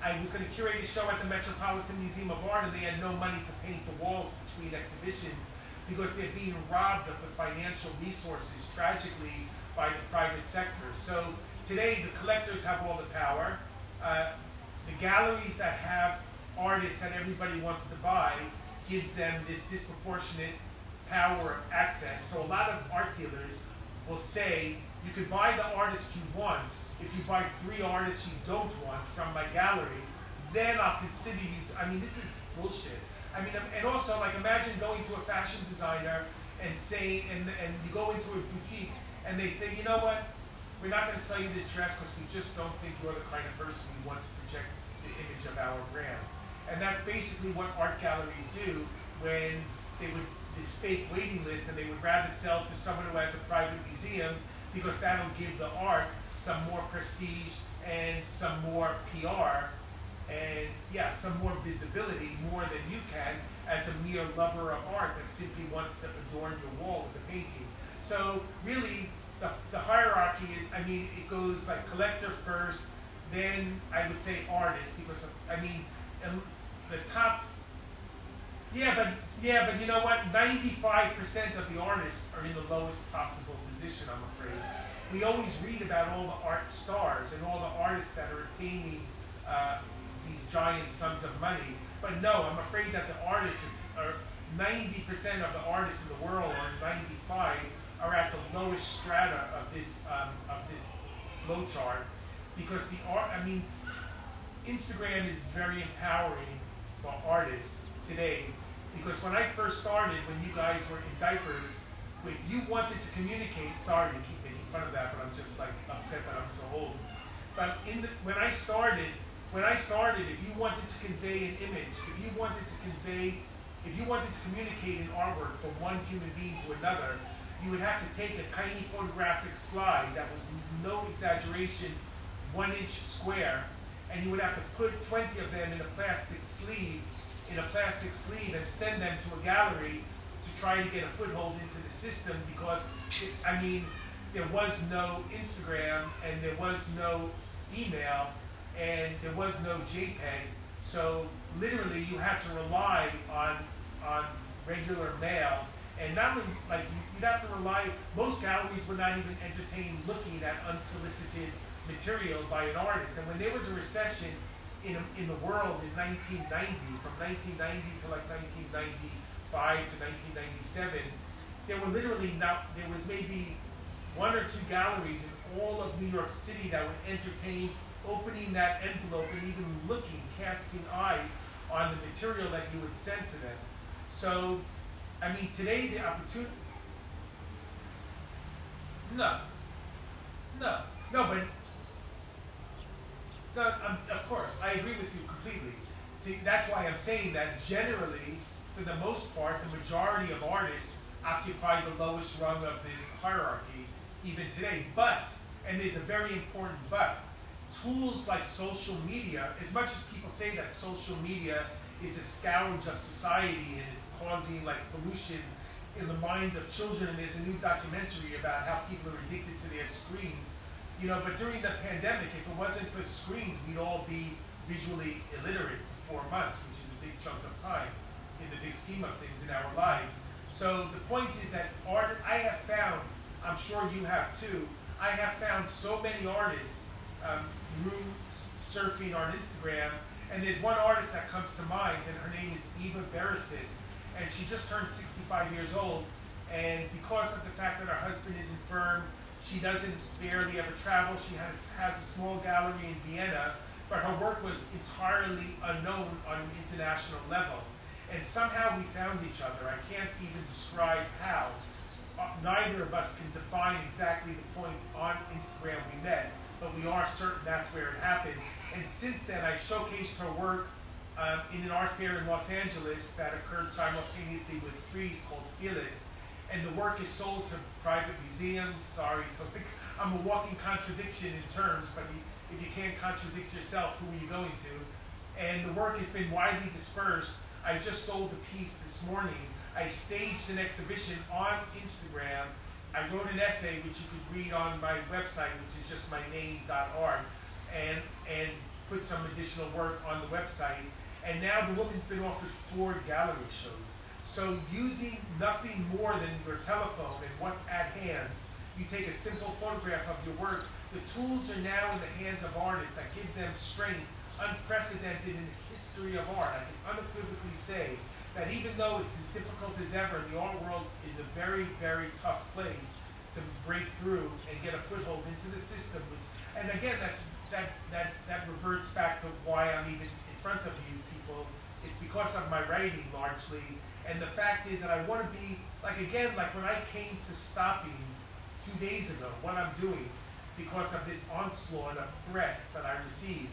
[SPEAKER 2] I was going to curate a show at the Metropolitan Museum of Art, and they had no money to paint the walls between exhibitions because they're being robbed of the financial resources, tragically, by the private sector. So today, the collectors have all the power. Uh, the galleries that have artists that everybody wants to buy gives them this disproportionate power of access. So a lot of art dealers will say, you could buy the artist you want. If you buy three artists you don't want from my gallery, then I'll consider you. To, I mean, this is bullshit. I mean, and also, like, imagine going to a fashion designer and say, and and you go into a boutique and they say, you know what, we're not going to sell you this dress because we just don't think you're the kind of person we want to project the image of our brand. And that's basically what art galleries do when they would this fake waiting list, and they would rather sell to someone who has a private museum because that'll give the art some more prestige and some more P R and yeah, some more visibility, more than you can as a mere lover of art that simply wants to adorn your wall with a painting. So really, the, the hierarchy is, I mean, it goes like collector first, then I would say artist, because of, I mean, the top, yeah, but yeah, but you know what? ninety-five percent of the artists are in the lowest possible position, I'm afraid. We always read about all the art stars and all the artists that are attaining uh, these giant sums of money. But no, I'm afraid that the artists are ninety percent of the artists in the world, or ninety-five, are at the lowest strata of this um, of this flowchart, because the art. I mean, Instagram is very empowering for artists today, because when I first started, when you guys were in diapers, if you wanted to communicate, sorry to keep making fun of that, but I'm just like upset that I'm so old. But in the, when I started, when I started, if you wanted to convey an image, if you wanted to convey, if you wanted to communicate an artwork from one human being to another, you would have to take a tiny photographic slide that was, no exaggeration, one inch square, and you would have to put twenty of them in a plastic sleeve, in a plastic sleeve, and send them to a gallery to try to get a foothold into the system, because, it, I mean, there was no Instagram, and there was no email, and there was no JPEG, so literally you had to rely on on regular mail, and not only, like, you'd have to rely, most galleries would not even entertain looking at unsolicited material by an artist. And when there was a recession in, in the world in nineteen ninety, from nineteen ninety to like nineteen ninety-five to nineteen ninety-seven, there were literally not, there was maybe one or two galleries in all of New York City that would entertain opening that envelope and even looking, casting eyes on the material that you would send to them. So, I mean, today the opportunity, no, no, no, but, no, um, of course, I agree with you completely. See, that's why I'm saying that generally, for the most part, the majority of artists occupy the lowest rung of this hierarchy, even today. But, and there's a very important but, tools like social media, as much as people say that social media is a scourge of society and it's causing like pollution in the minds of children, and there's a new documentary about how people are addicted to their screens, you know, but during the pandemic, if it wasn't for the screens, we'd all be visually illiterate for four months, which is a big chunk of time in the big scheme of things in our lives. So the point is that art, I have found, I'm sure you have too, I have found so many artists um, through surfing on Instagram, and there's one artist that comes to mind, and her name is Eva Beresid, and she just turned sixty-five years old, and because of the fact that her husband is infirm, she doesn't barely ever travel. She has, has a small gallery in Vienna, but her work was entirely unknown on an international level. And somehow we found each other. I can't even describe how. Uh, neither of us can define exactly the point on Instagram we met, but we are certain that's where it happened. And since then, I've showcased her work um, in an art fair in Los Angeles that occurred simultaneously with Frieze called Felix. And the work is sold to private museums. Sorry, it's a, I'm a walking contradiction in terms, but if you can't contradict yourself, who are you going to? And the work has been widely dispersed. I just sold a piece this morning. I staged an exhibition on Instagram. I wrote an essay which you could read on my website, which is just my name dot art. And and put some additional work on the website. And now the woman's been offered four gallery shows. So using nothing more than your telephone and what's at hand, you take a simple photograph of your work. The tools are now in the hands of artists that give them strength unprecedented in the history of art. I can unequivocally say that even though it's as difficult as ever, the art world is a very, very tough place to break through and get a foothold into the system. Which, and again, that's, that, that, that reverts back to why I'm even in front of you people. It's because of my writing largely. And the fact is that I want to be, like again, like when I came to stopping two days ago, what I'm doing, because of this onslaught of threats that I receive,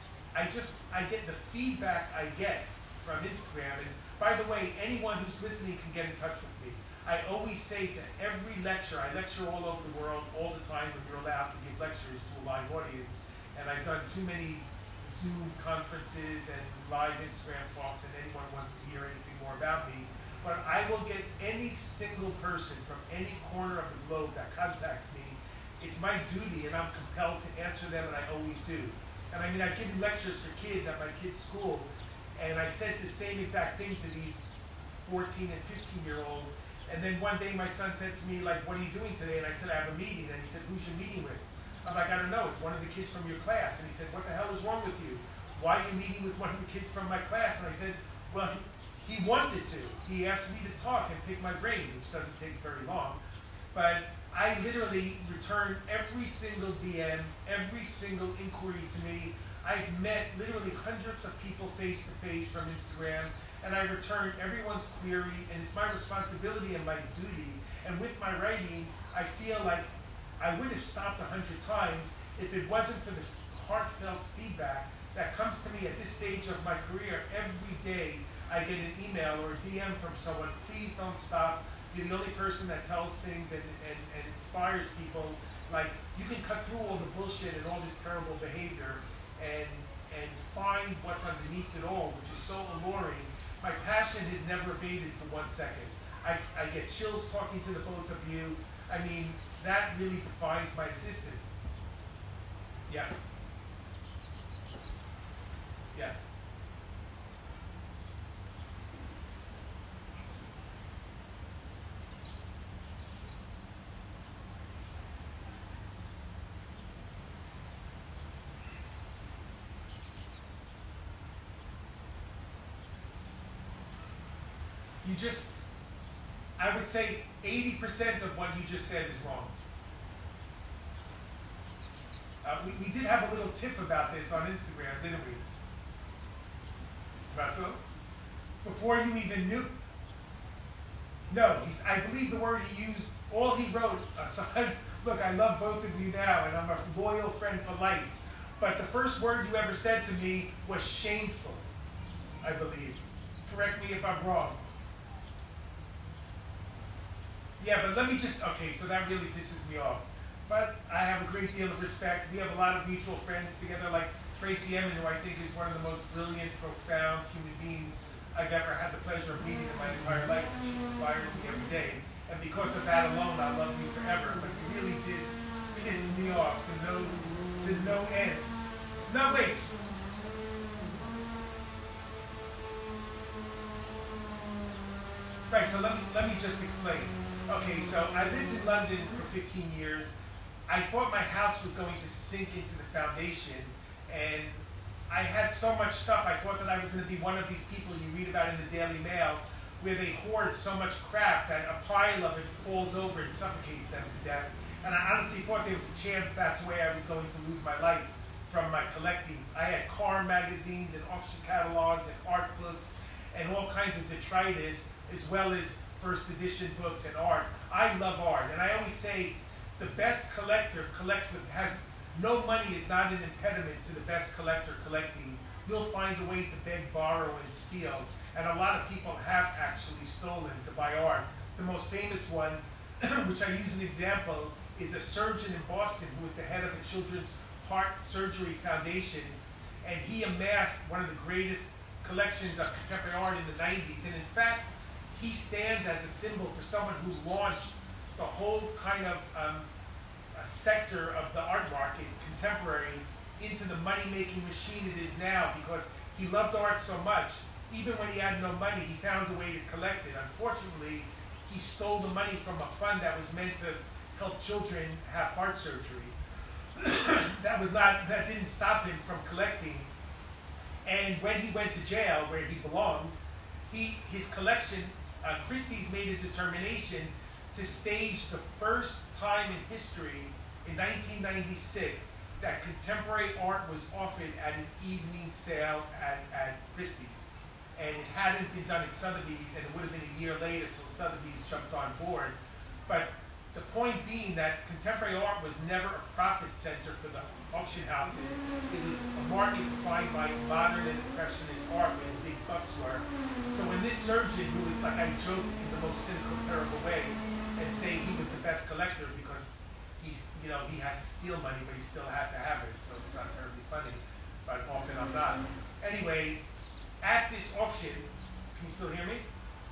[SPEAKER 2] I just, I get the feedback I get from Instagram. And by the way, anyone who's listening can get in touch with me. I always say to every lecture, I lecture all over the world all the time when you're allowed to give lectures to a live audience. And I've done too many Zoom conferences and live Instagram talks, and anyone wants to hear anything more about me. But I will get any single person from any corner of the globe that contacts me. It's my duty, and I'm compelled to answer them, and I always do. And I mean, I've given lectures for kids at my kids' school, and I said the same exact thing to these fourteen and fifteen year olds. And then one day my son said to me, like, what are you doing today? And I said, I have a meeting. And he said, who's you meeting with? I'm like, I don't know. It's one of the kids from your class. And he said, what the hell is wrong with you? Why are you meeting with one of the kids from my class? And I said, well, he, he wanted to. He asked me to talk and pick my brain, which doesn't take very long. But I literally return every single D M, every single inquiry to me. I've met literally hundreds of people face to face from Instagram, and I return everyone's query, and it's my responsibility and my duty. And with my writing, I feel like I would have stopped a hundred times if it wasn't for the heartfelt feedback that comes to me at this stage of my career. Every day I get an email or a D M from someone, please don't stop. You're the only person that tells things and, and, and inspires people. Like, you can cut through all the bullshit and all this terrible behavior and, and find what's underneath it all, which is so alluring. My passion has never abated for one second. I, I get chills talking to the both of you. I mean, that really defines my existence. Yeah. Yeah. You just, I would say eighty percent of what you just said is wrong. Uh, we, we did have a little tip about this on Instagram, didn't we? Russell? Before you even knew. No, he's, I believe the word he used, all he wrote, aside, look, I love both of you now, and I'm a loyal friend for life. But the first word you ever said to me was shameful, I believe. Correct me if I'm wrong. Yeah, but let me just, okay, so that really pisses me off. But I have a great deal of respect. We have a lot of mutual friends together, like Tracy Emin, who I think is one of the most brilliant, profound human beings I've ever had the pleasure of meeting in my entire life. And she inspires me every day. And because of that alone, I love you forever. But you really did piss me off to no, to no end. No, wait. Right, so let me, let me just explain. Okay, so I lived in London for fifteen years. I thought my house was going to sink into the foundation, and I had so much stuff, I thought that I was going to be one of these people you read about in the Daily Mail, where they hoard so much crap that a pile of it falls over and suffocates them to death. And I honestly thought there was a chance that's the way I was going to lose my life from my collecting. I had car magazines and auction catalogs and art books and all kinds of detritus, as well as first edition books and art. I love art, and I always say the best collector collects with, has, no money is not an impediment to the best collector collecting. You'll find a way to beg, borrow, and steal, and a lot of people have actually stolen to buy art. The most famous one, which I use an example, is a surgeon in Boston who was the head of the Children's Heart Surgery Foundation, and he amassed one of the greatest collections of contemporary art in the nineties, and in fact, he stands as a symbol for someone who launched the whole kind of um, sector of the art market, contemporary, into the money-making machine it is now because he loved art so much. Even when he had no money, he found a way to collect it. Unfortunately, he stole the money from a fund that was meant to help children have heart surgery. that was not, that didn't stop him from collecting. And when he went to jail, where he belonged, he, his collection, uh, Christie's made a determination to stage the first time in history in nineteen ninety-six that contemporary art was offered at an evening sale at, at Christie's. And it hadn't been done at Sotheby's, and it would have been a year later till Sotheby's jumped on board. But the point being that contemporary art was never a profit center for the auction houses. It was a market defined by modern and impressionist art where the big bucks were. So when this surgeon, who was like, I joke in the most cynical, terrible way, and say he was the best collector because he's, you know, he had to steal money, but he still had to have it, so it's not terribly funny, but often I'm not. Anyway, at this auction, can you still hear me?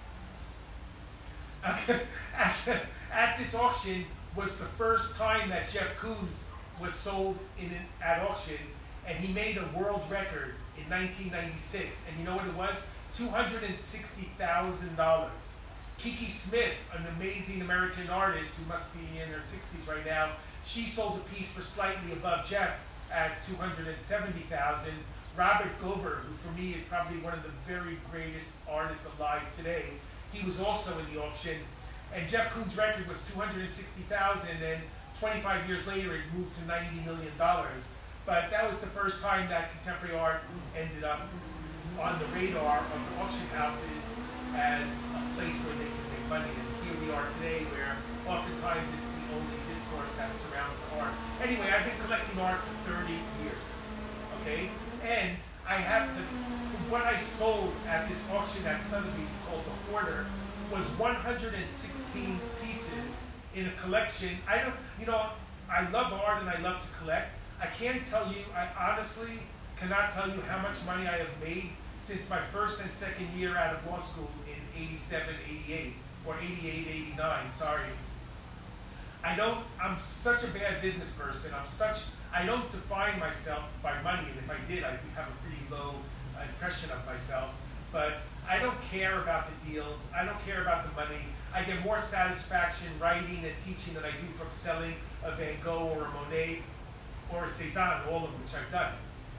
[SPEAKER 2] at, at this auction was the first time that Jeff Koons was sold in an, at auction, and he made a world record in nineteen ninety-six. And you know what it was? two hundred sixty thousand dollars. Kiki Smith, an amazing American artist who must be in her sixties right now, she sold a piece for slightly above Jeff at two hundred seventy thousand dollars. Robert Gober, who for me is probably one of the very greatest artists alive today, he was also in the auction. And Jeff Koons' record was two hundred sixty thousand dollars, and twenty-five years later it moved to ninety million dollars. But that was the first time that contemporary art ended up on the radar of the auction houses as a place where they can make money. And here we are today, where oftentimes it's the only discourse that surrounds the art. Anyway, I've been collecting art for thirty years, okay? And I have, the, what I sold at this auction at Sotheby's called The Hoarder was one hundred sixteen pieces in a collection. I don't, you know, I love art and I love to collect. I can't tell you, I honestly cannot tell you how much money I have made since my first and second year out of law school in eighty-seven, eighty-eight, or eighty-eight, eighty-nine, sorry. I don't, I'm such a bad business person. I'm such, I don't define myself by money, and if I did, I'd have a pretty low impression of myself. But I don't care about the deals. I don't care about the money. I get more satisfaction writing and teaching than I do from selling a Van Gogh or a Monet or a Cézanne, all of which I've done.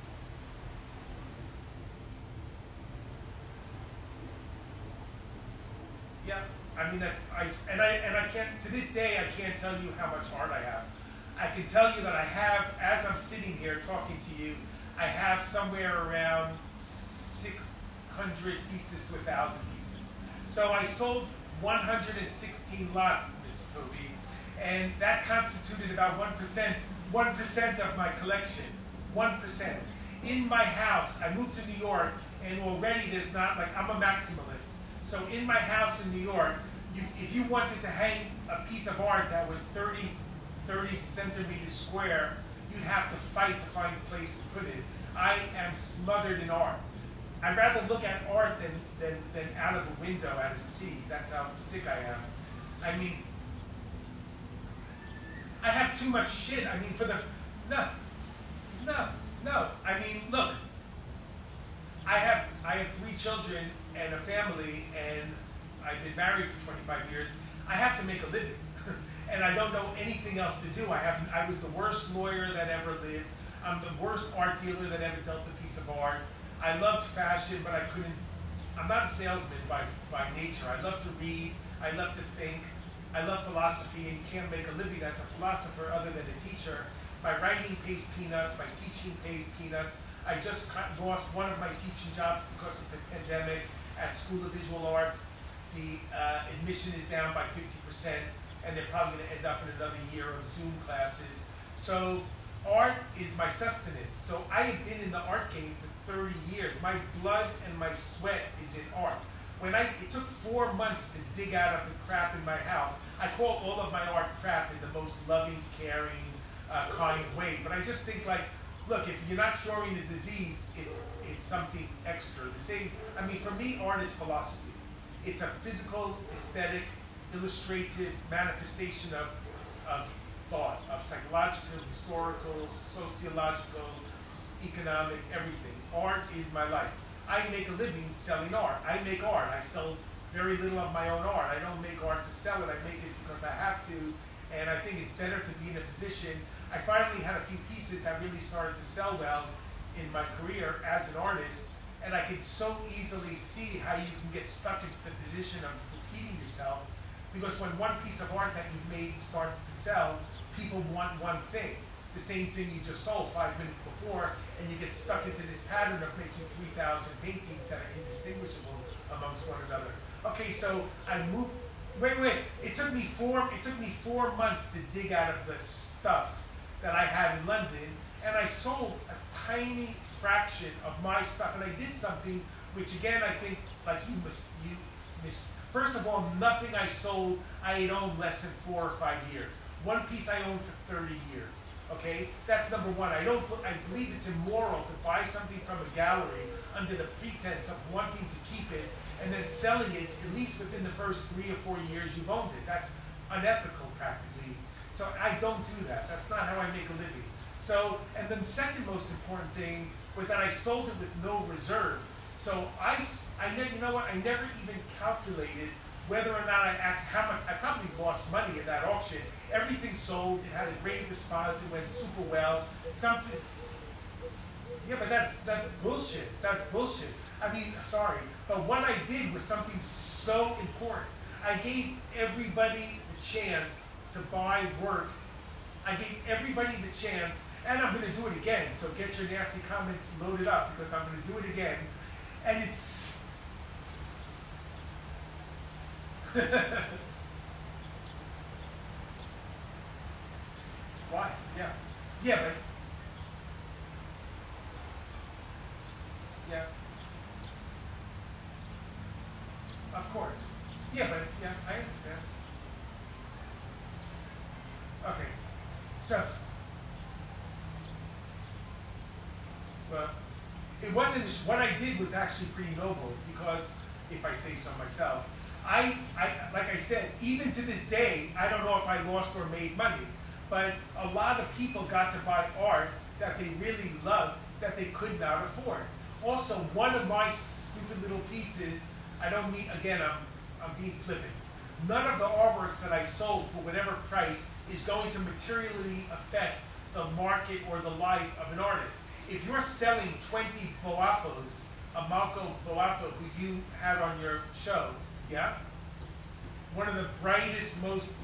[SPEAKER 2] Yeah, I mean, that's, I, and I and I can't, to this day, I can't tell you how much art I have. I can tell you that I have, as I'm sitting here talking to you, I have somewhere around six hundred pieces to one thousand pieces. So I sold one hundred sixteen lots, Mister Tovey, and that constituted about one percent, one percent of my collection, one percent. In my house, I moved to New York, and already there's not, like, I'm a maximalist. So in my house in New York, you, if you wanted to hang a piece of art that was thirty, thirty centimeters square, you'd have to fight to find a place to put it. I am smothered in art. I'd rather look at art than, than, than out of a window at a sea. That's how sick I am. I mean, I have too much shit. I mean, for the, no, no, no. I mean, look, I have, I have three children and a family, and I've been married for twenty-five years. I have to make a living, and I don't know anything else to do. I have, I was the worst lawyer that ever lived. I'm the worst art dealer that ever dealt a piece of art. I loved fashion, but I couldn't, I'm not a salesman by, by nature. I love to read, I love to think, I love philosophy, and you can't make a living as a philosopher other than a teacher. My writing pays peanuts, my teaching pays peanuts. I just lost one of my teaching jobs because of the pandemic at School of Visual Arts. The uh, admission is down by fifty percent, and they're probably going to end up in another year of Zoom classes. So art is my sustenance. So I have been in the art game for thirty years. My blood and my sweat is in art. When I, it took four months to dig out of the crap in my house. I call all of my art crap in the most loving, caring, uh, kind way. But I just think, like, look, if you're not curing the disease, it's it's something extra. The same, I mean, for me, art is philosophy. It's a physical, aesthetic, illustrative manifestation of, of thought of psychological, historical, sociological, economic, everything. Art is my life. I make a living selling art. I make art. I sell very little of my own art. I don't make art to sell it. I make it because I have to, and I think it's better to be in a position. I finally had a few pieces that really started to sell well in my career as an artist, and I could so easily see how you can get stuck into the position of repeating yourself, because when one piece of art that you've made starts to sell, people want one thing, the same thing you just sold five minutes before, and you get stuck into this pattern of making three thousand paintings that are indistinguishable amongst one another. Okay, so I moved, wait, wait, it took me four, it took me four months to dig out of the stuff that I had in London, and I sold a tiny fraction of my stuff, and I did something which, again, I think, like you must, you miss. First of all, nothing I sold I had owned less than four or five years. One piece I owned for thirty years. Okay, that's number one. I don't. I believe it's immoral to buy something from a gallery under the pretense of wanting to keep it and then selling it at least within the first three or four years you've owned it. That's unethical, practically. So I don't do that. That's not how I make a living. So, and then the second most important thing was that I sold it with no reserve. So I, I never, you know what? I never even calculated whether or not I act, how much, I probably lost money in that auction. Everything sold, it had a great response, it went super well. Something, yeah, but that's, that's bullshit, that's bullshit. I mean, sorry, but what I did was something so important. I gave everybody the chance to buy work. I gave everybody the chance, and I'm gonna do it again, so get your nasty comments loaded up, because I'm gonna do it again. And it's, why? Yeah. Yeah, but yeah. Of course. Yeah, but yeah, I understand. Okay. So well, it wasn't, what I did was actually pretty noble, because if I say so myself, I, I, like I said, even to this day, I don't know if I lost or made money, but a lot of people got to buy art that they really loved that they could not afford. Also, one of my stupid little pieces, I don't mean, again, I'm, I'm being flippant. None of the artworks that I sold for whatever price is going to materially affect the market or the life of an artist. If you're selling twenty Boafos, a Malco Boafo who you had on your show, yeah? One of the brightest, most,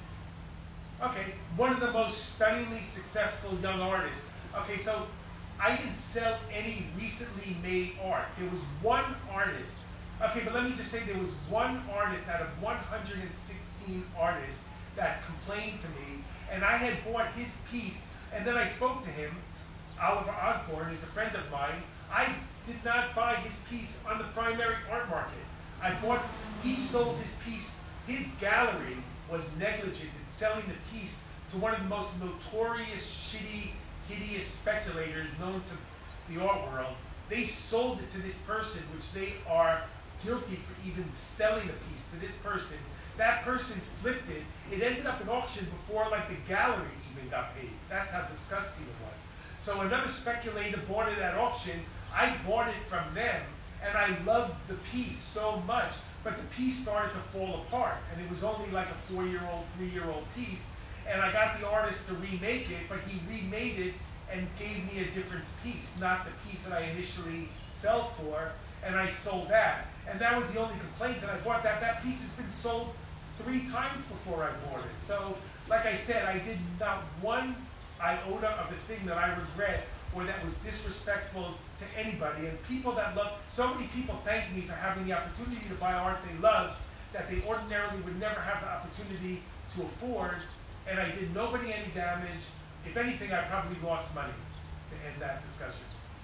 [SPEAKER 2] okay, one of the most stunningly successful young artists. Okay, so I didn't sell any recently made art. There was one artist, okay, but let me just say there was one artist out of one hundred sixteen artists that complained to me, and I had bought his piece, and then I spoke to him. Oliver Osborne is a friend of mine. I did not buy his piece on the primary art market. I bought, he sold his piece, his gallery was negligent in selling the piece to one of the most notorious, shitty, hideous speculators known to the art world. They sold it to this person, which they are guilty for even selling a piece to this person. That person flipped it. It ended up in auction before like the gallery even got paid. That's how disgusting it was. So another speculator bought it at auction. I bought it from them, and I loved the piece so much, but the piece started to fall apart, and it was only like a four-year-old, three-year-old piece, and I got the artist to remake it, but he remade it and gave me a different piece, not the piece that I initially fell for, and I sold that. And that was the only complaint that I bought. That that piece has been sold three times before I bought it. So, like I said, I did not one iota of the thing that I regret or that was disrespectful to anybody. And people that love, so many people thank me for having the opportunity to buy art they love that they ordinarily would never have the opportunity to afford, and I did nobody any damage. If anything, I probably lost money to end that discussion.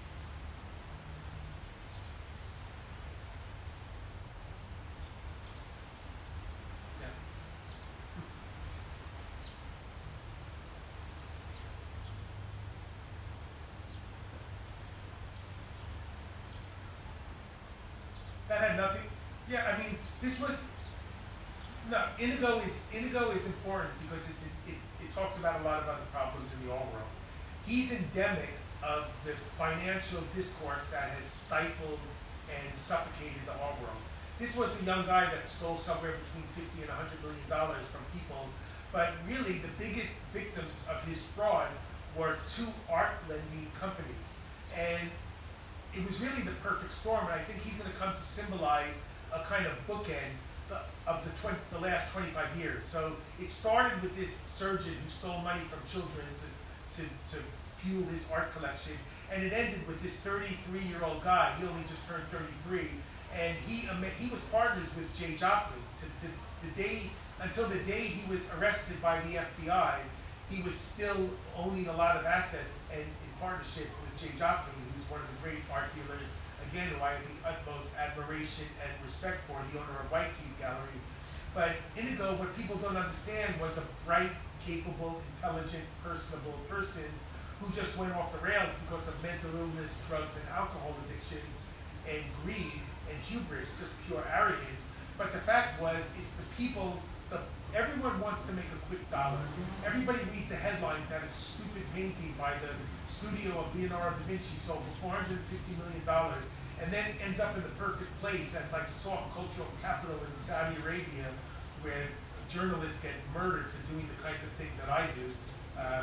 [SPEAKER 2] That had nothing. Yeah, I mean, this was no indigo is indigo is important because it's it, it talks about a lot of other problems in the art world. He's endemic of the financial discourse that has stifled and suffocated the art world. This was a young guy that stole somewhere between fifty and one hundred million dollars from people, but really the biggest victims of his fraud were two art lending companies. And it was really the perfect storm, and I think he's going to come to symbolize a kind of bookend of the, twenty, the last twenty-five years. So it started with this surgeon who stole money from children to, to, to fuel his art collection, and it ended with this thirty-three-year-old guy. He only just turned thirty-three, and he he was partners with Jay Joplin. To, to the day until the day he was arrested by the F B I, he was still owning a lot of assets and in partnership with Jay Joplin, who's one of the great art dealers. Again, who I have the utmost admiration and respect for, the owner of White Cube Gallery. But Inigo, what people don't understand, was a bright, capable, intelligent, personable person who just went off the rails because of mental illness, drugs, and alcohol addiction, and greed, and hubris, just pure arrogance. But the fact was, it's the people, the, everyone wants to make a quick dollar. Everybody reads the headlines that a stupid painting by the studio of Leonardo da Vinci sold for four hundred fifty million dollars, and then ends up in the perfect place as like soft cultural capital in Saudi Arabia, where journalists get murdered for doing the kinds of things that I do. Uh,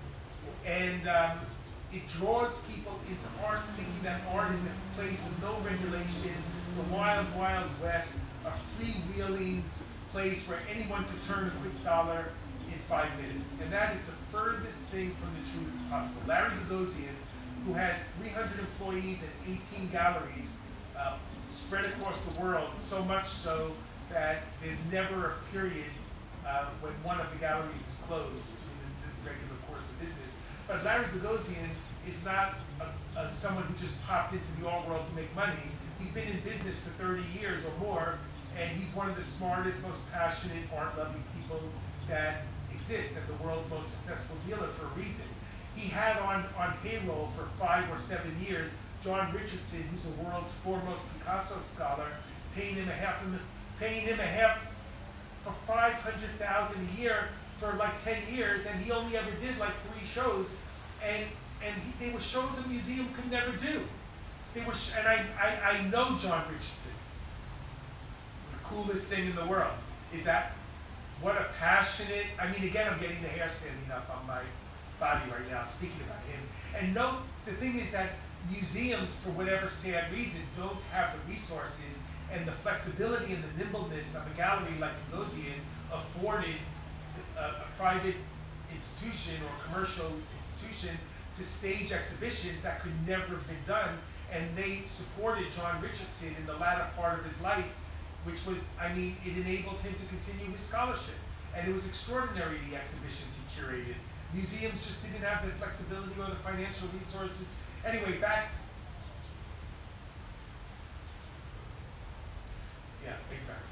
[SPEAKER 2] and um, it draws people into art, thinking that art is a place with no regulation, the wild, wild west, a freewheeling place where anyone could turn a quick dollar in five minutes. And that is the furthest thing from the truth possible. Larry Gagosian, who has three hundred employees and eighteen galleries uh, spread across the world, so much so that there's never a period uh, when one of the galleries is closed in the regular course of business. But Larry Gagosian is not a, a, someone who just popped into the art world to make money. He's been in business for thirty years or more, and he's one of the smartest, most passionate, art-loving people that exist, and the world's most successful dealer for a reason. He had on, on payroll for five or seven years John Richardson, who's the world's foremost Picasso scholar, paying him a half, a, paying him a half for five hundred thousand dollars a year for like ten years, and he only ever did like three shows, and and he, they were shows a museum could never do. They were, sh and I, I I know John Richardson, the coolest thing in the world. Is that what a passionate? I mean, again, I'm getting the hair standing up on my body right now speaking about him. And note, the thing is that museums, for whatever sad reason, don't have the resources and the flexibility and the nimbleness of a gallery like Gagosian afforded a, a private institution or commercial institution to stage exhibitions that could never have been done. And they supported John Richardson in the latter part of his life, which was, I mean, it enabled him to continue his scholarship. And it was extraordinary, the exhibitions he curated. Museums just didn't have the flexibility or the financial resources. Anyway, back. Yeah, exactly.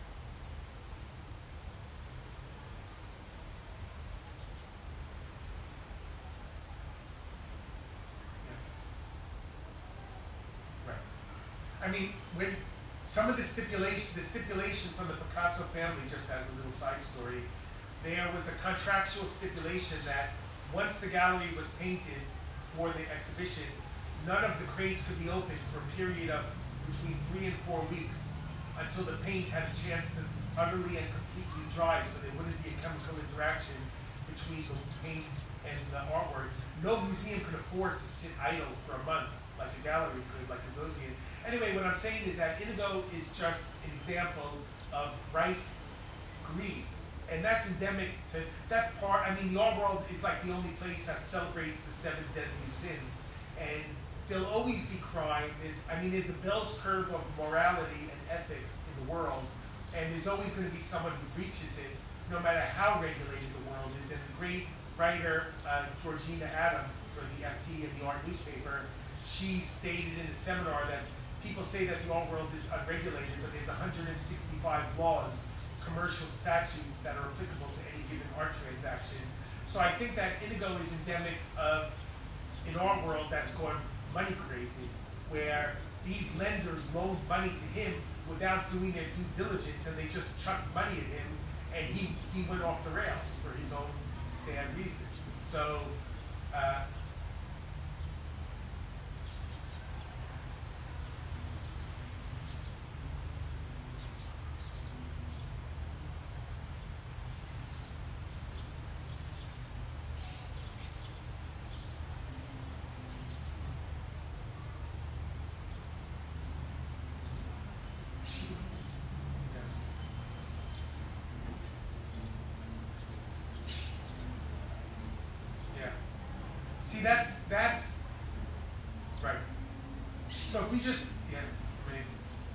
[SPEAKER 2] Yeah. Right. I mean, when some of the stipulation, the stipulation from the Picasso family, just as a little side story, there was a contractual stipulation that once the gallery was painted for the exhibition, none of the crates could be opened for a period of between three and four weeks until the paint had a chance to utterly and completely dry, so there wouldn't be a chemical interaction between the paint and the artwork. No museum could afford to sit idle for a month like a gallery could, like Gagosian. Anyway, what I'm saying is that Inigo is just an example of rife greed. And that's endemic to, that's part, I mean, the art world is like the only place that celebrates the seven deadly sins. And there'll always be crime. There's, I mean, there's a Bell's curve of morality and ethics in the world. And there's always going to be someone who breaches it, no matter how regulated the world is. And the great writer, uh, Georgina Adam, for the F T and the Art newspaper, she stated in a seminar that people say that the art world is unregulated, but there's one hundred sixty-five laws, commercial statutes that are applicable to any given art transaction. So I think that Inigo is endemic of an art world that's gone money crazy, where these lenders loaned money to him without doing their due diligence, and they just chucked money at him, and he, he went off the rails for his own sad reasons. So, uh, yeah. See, that's that's right. So if we just, yeah, amazing.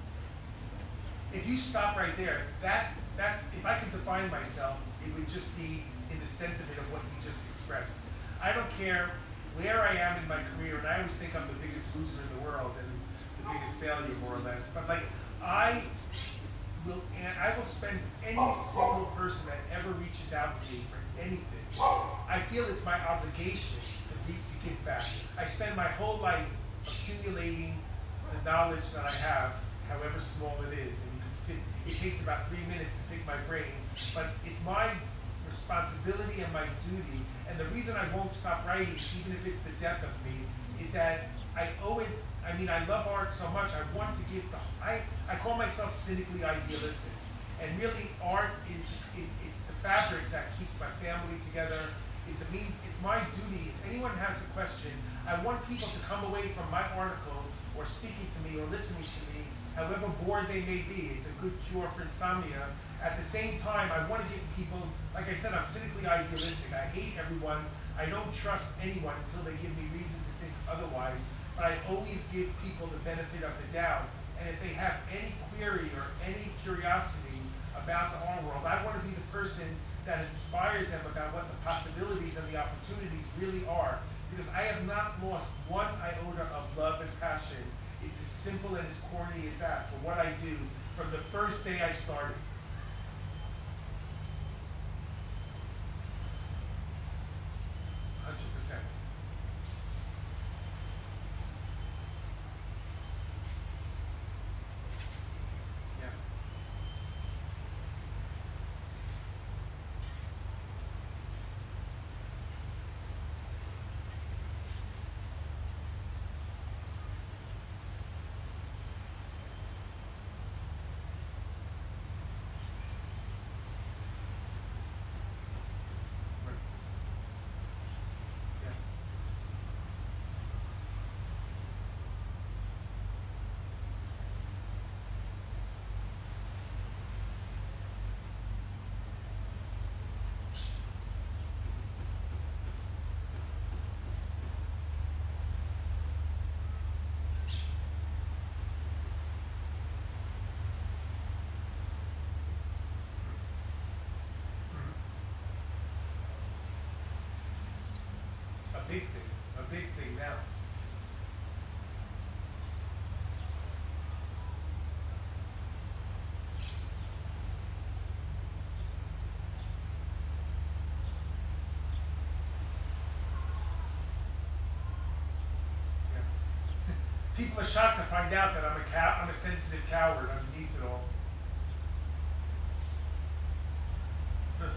[SPEAKER 2] If you stop right there, that that's if I could define myself, it would just be in the sentiment of what you just expressed. I don't care where I am in my career, and I always think I'm the biggest loser in the world and the biggest failure, more or less. But like I will, and I will spend any single person that ever reaches out to me for anything. I feel it's my obligation to re, to give back. I spend my whole life accumulating the knowledge that I have, however small it is, and you can fit. It takes about three minutes to pick my brain, but it's my responsibility and my duty. And the reason I won't stop writing, even if it's the death of me, is that I owe it. I mean, I love art so much. I want to give the. I I call myself cynically idealistic, and really, art is it, it's the fabric that keeps my family together. It's a means. It's my duty. If anyone has a question, I want people to come away from my article or speaking to me or listening to me, however bored they may be. It's a good cure for insomnia. At the same time, I want to give people, like I said, I'm cynically idealistic. I hate everyone. I don't trust anyone until they give me reason to think otherwise. But I always give people the benefit of the doubt. And if they have any query or any curiosity about the art world, I want to be the person that inspires them about what the possibilities and the opportunities really are. Because I have not lost one iota of love and passion. It's as simple and as corny as that for what I do from the first day I started. one hundred percent. Yeah. Right. Yeah. A big thing. A big thing now. Yeah. People are shocked to find out that I'm a cow I'm a sensitive coward underneath it all. Huh.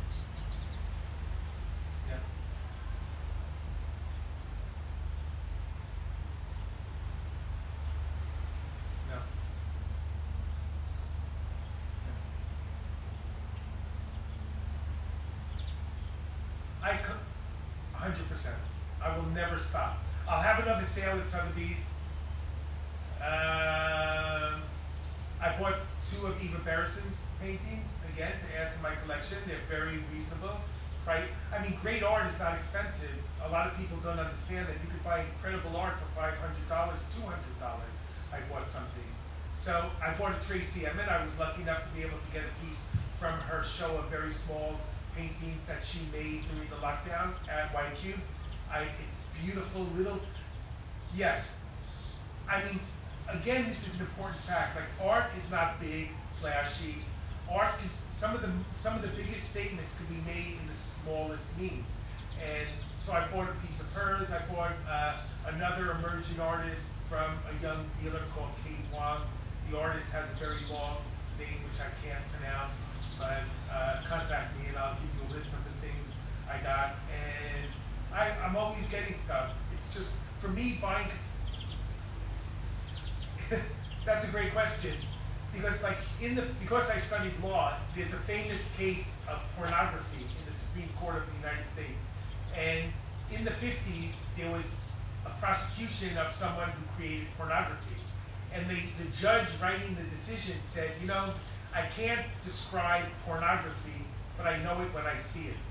[SPEAKER 2] Yeah. No. I could, one hundred percent. I will never stop. I'll have another sale at Sotheby's. Um, I bought two of Eva Bereson's paintings, again, to add to my collection. They're very reasonable. Right? I mean, great art is not expensive. A lot of people don't understand that you could buy incredible art for five hundred dollars, two hundred dollars. I bought something. So I bought a Tracy Emin. I was lucky enough to be able to get a piece from her show of very small paintings that she made during the lockdown at White Cube. I, it's beautiful little, yes. I mean, again, this is an important fact. Like, art is not big, flashy. Art can, some of the some of the biggest statements could be made in the smallest means. And so I bought a piece of hers. I bought uh, another emerging artist from a young dealer called Kate Wang. The artist has a very long name which I can't pronounce, but uh, contact me and I'll give you a list of the things I got, and I, I'm always getting stuff. It's just, for me, buying, that's a great question. Because like in the, because I studied law, there's a famous case of pornography in the Supreme Court of the United States. And in the fifties, there was a prosecution of someone who created pornography. And the, the judge writing the decision said, you know, I can't describe pornography, but I know it when I see it.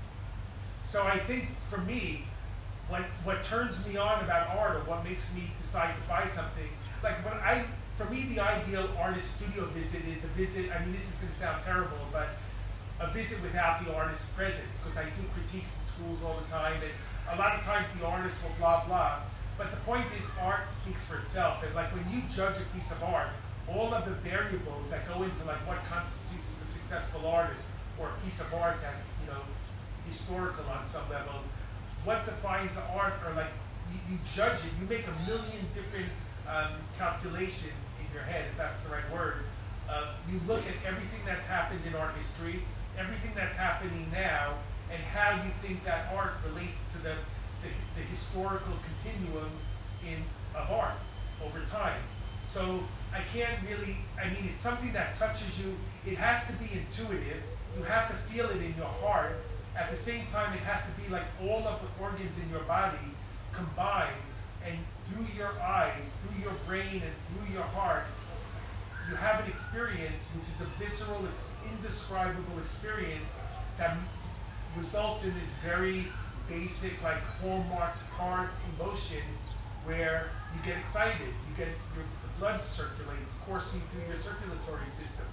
[SPEAKER 2] So I think for me, what, what turns me on about art, or what makes me decide to buy something, like when I, for me the ideal artist studio visit is a visit, I mean this is going to sound terrible, but a visit without the artist present, because I do critiques in schools all the time, and a lot of times the artist will blah blah, but the point is art speaks for itself, and like when you judge a piece of art, all of the variables that go into like what constitutes a successful artist, or a piece of art that's, you know, historical on some level, what defines the art, or like you, you judge it, you make a million different um, calculations in your head, if that's the right word. Uh, you look at everything that's happened in art history, everything that's happening now, and how you think that art relates to the, the, the historical continuum in of art over time. So I can't really, I mean, it's something that touches you. It has to be intuitive. You have to feel it in your heart. At the same time, it has to be like all of the organs in your body combined, and through your eyes, through your brain, and through your heart, you have an experience which is a visceral, indescribable experience that results in this very basic, like hallmark card emotion where you get excited, you get your the blood circulates, coursing through your circulatory system.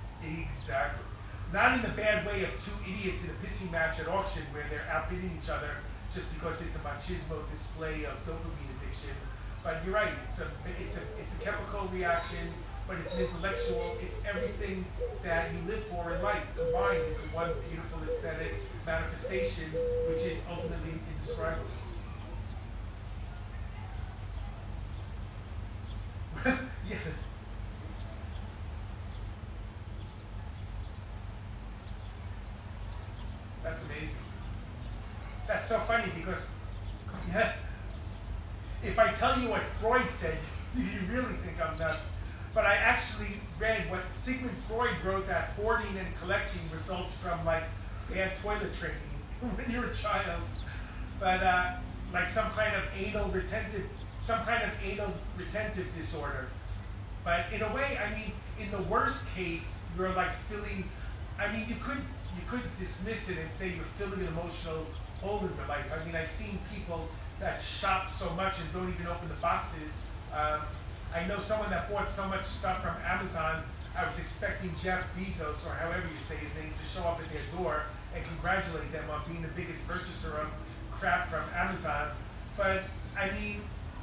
[SPEAKER 2] Exactly. Not in the bad way of two idiots in a pissing match at auction where they're outbidding each other just because it's a machismo display of dopamine addiction. But you're right, it's a it's a it's a chemical reaction, but it's an intellectual, it's everything that you live for in life combined into one beautiful aesthetic manifestation, which is ultimately indescribable. Yeah. That's amazing. That's so funny because, yeah, if I tell you what Freud said, you really think I'm nuts. But I actually read what Sigmund Freud wrote, that hoarding and collecting results from like bad toilet training when you're a child. But uh, like some kind of anal retentive, some kind of anal retentive disorder. But in a way, I mean, in the worst case, you're like filling, I mean, you could you could dismiss it and say you're filling an emotional hole in your life. I mean, I've seen people that shop so much and don't even open the boxes. Um, I know someone that bought so much stuff from Amazon, I was expecting Jeff Bezos, or however you say his name, to show up at their door and congratulate them on being the biggest purchaser of crap from Amazon. But, I mean,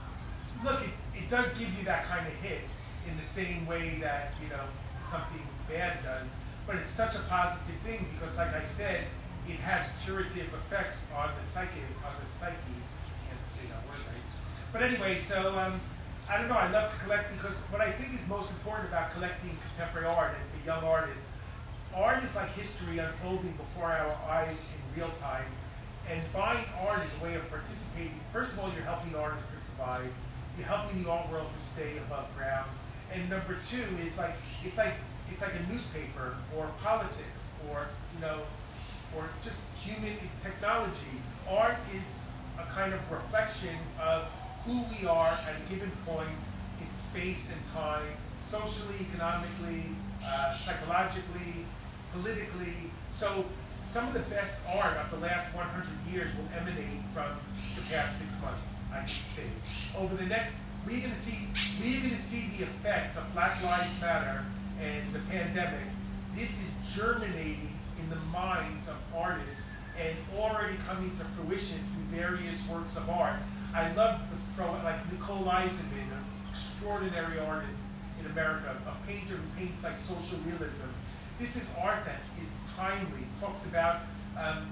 [SPEAKER 2] look, it, it does give you that kind of hit in the same way that, you know, something bad does. But it's such a positive thing because, like I said, it has curative effects on the psyche, on the psyche. I can't say that word right. But anyway, so, um, I don't know, I love to collect because what I think is most important about collecting contemporary art and for young artists, art is like history unfolding before our eyes in real time. And buying art is a way of participating. First of all, you're helping artists to survive. You're helping the art world to stay above ground. And number two is like, it's like, it's like a newspaper or politics or, you know, or just human technology. Art is a kind of reflection of who we are at a given point in space and time, socially, economically, uh, psychologically, politically. So some of the best art of the last one hundred years will emanate from the past six months, I can say. Over the next, we're going to see, we're going to see the effects of Black Lives Matter and the pandemic. This is germinating in the minds of artists and already coming to fruition through various works of art. I love the pro, like Nicole Eisenman, an extraordinary artist in America, a painter who paints like social realism. This is art that is timely, talks about um,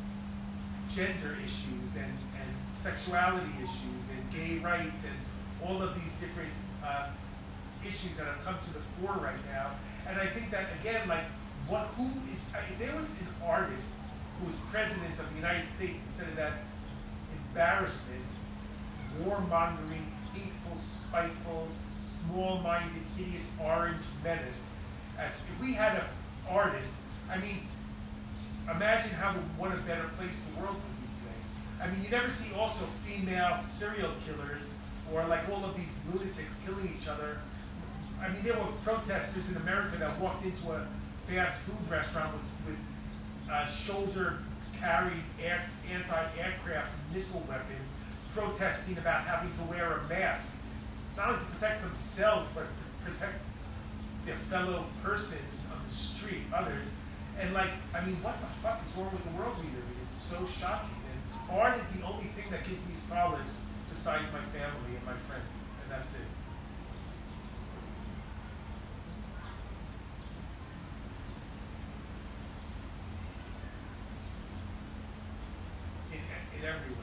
[SPEAKER 2] gender issues and, and sexuality issues and gay rights and all of these different uh, issues that have come to the fore right now. And I think that, again, like, what, who is, if there was an artist who was president of the United States, instead of that embarrassment, warmongering, hateful, spiteful, small-minded, hideous orange menace, as if we had an artist, I mean, imagine how what a better place the world would be today. I mean, you never see also female serial killers or like all of these lunatics killing each other. I mean, there were protesters in America that walked into a fast food restaurant with, with uh, shoulder-carried air, anti-aircraft missile weapons, protesting about having to wear a mask, not only to protect themselves, but to protect their fellow persons on the street, others. And like, I mean, what the fuck is wrong with the world we live in? It's so shocking. And art is the only thing that gives me solace besides my family and my friends, and that's it. In, in every way.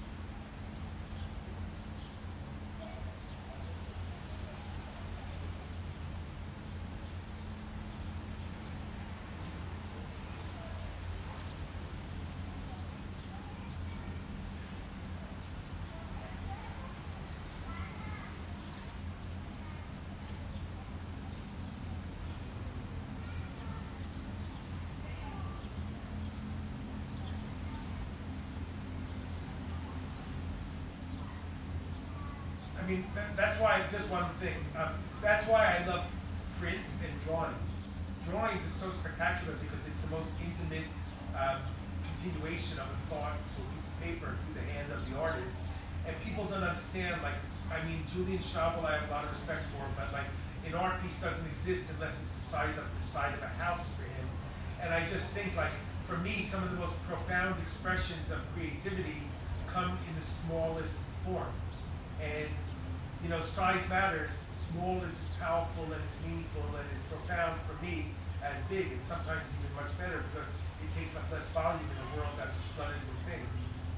[SPEAKER 2] I mean, that, that's why, just one thing, um, that's why I love prints and drawings. Drawings is so spectacular because it's the most intimate um, continuation of a thought to a piece of paper through the hand of the artist. And people don't understand, like, I mean, Julian Schnabel, I have a lot of respect for him, but like, an art piece doesn't exist unless it's the size of the side of a house for him. And I just think, like, for me, some of the most profound expressions of creativity come in the smallest form. And you know, size matters. Small is as powerful and as meaningful and as profound for me as big, and sometimes even much better because it takes up less volume in a world that's flooded with things.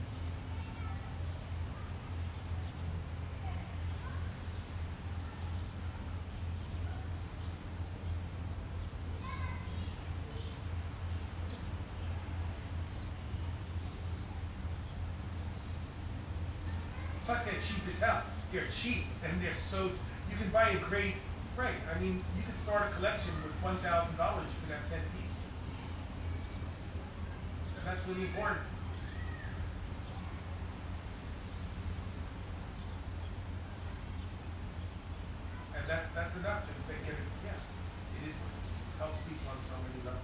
[SPEAKER 2] Plus, they're cheap as hell. They're cheap, and they're so, you can buy a great, right, I mean, you can start a collection with one thousand dollars, you can have ten pieces. And that's really important. And that, that's enough to make it, yeah, it is, it helps people on so many levels.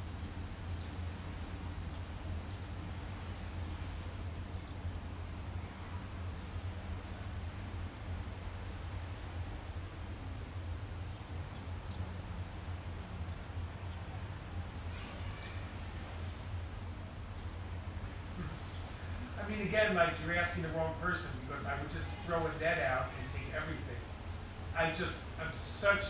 [SPEAKER 2] I mean, again, like, you're asking the wrong person because I would just throw a net out and take everything. I just, I'm such...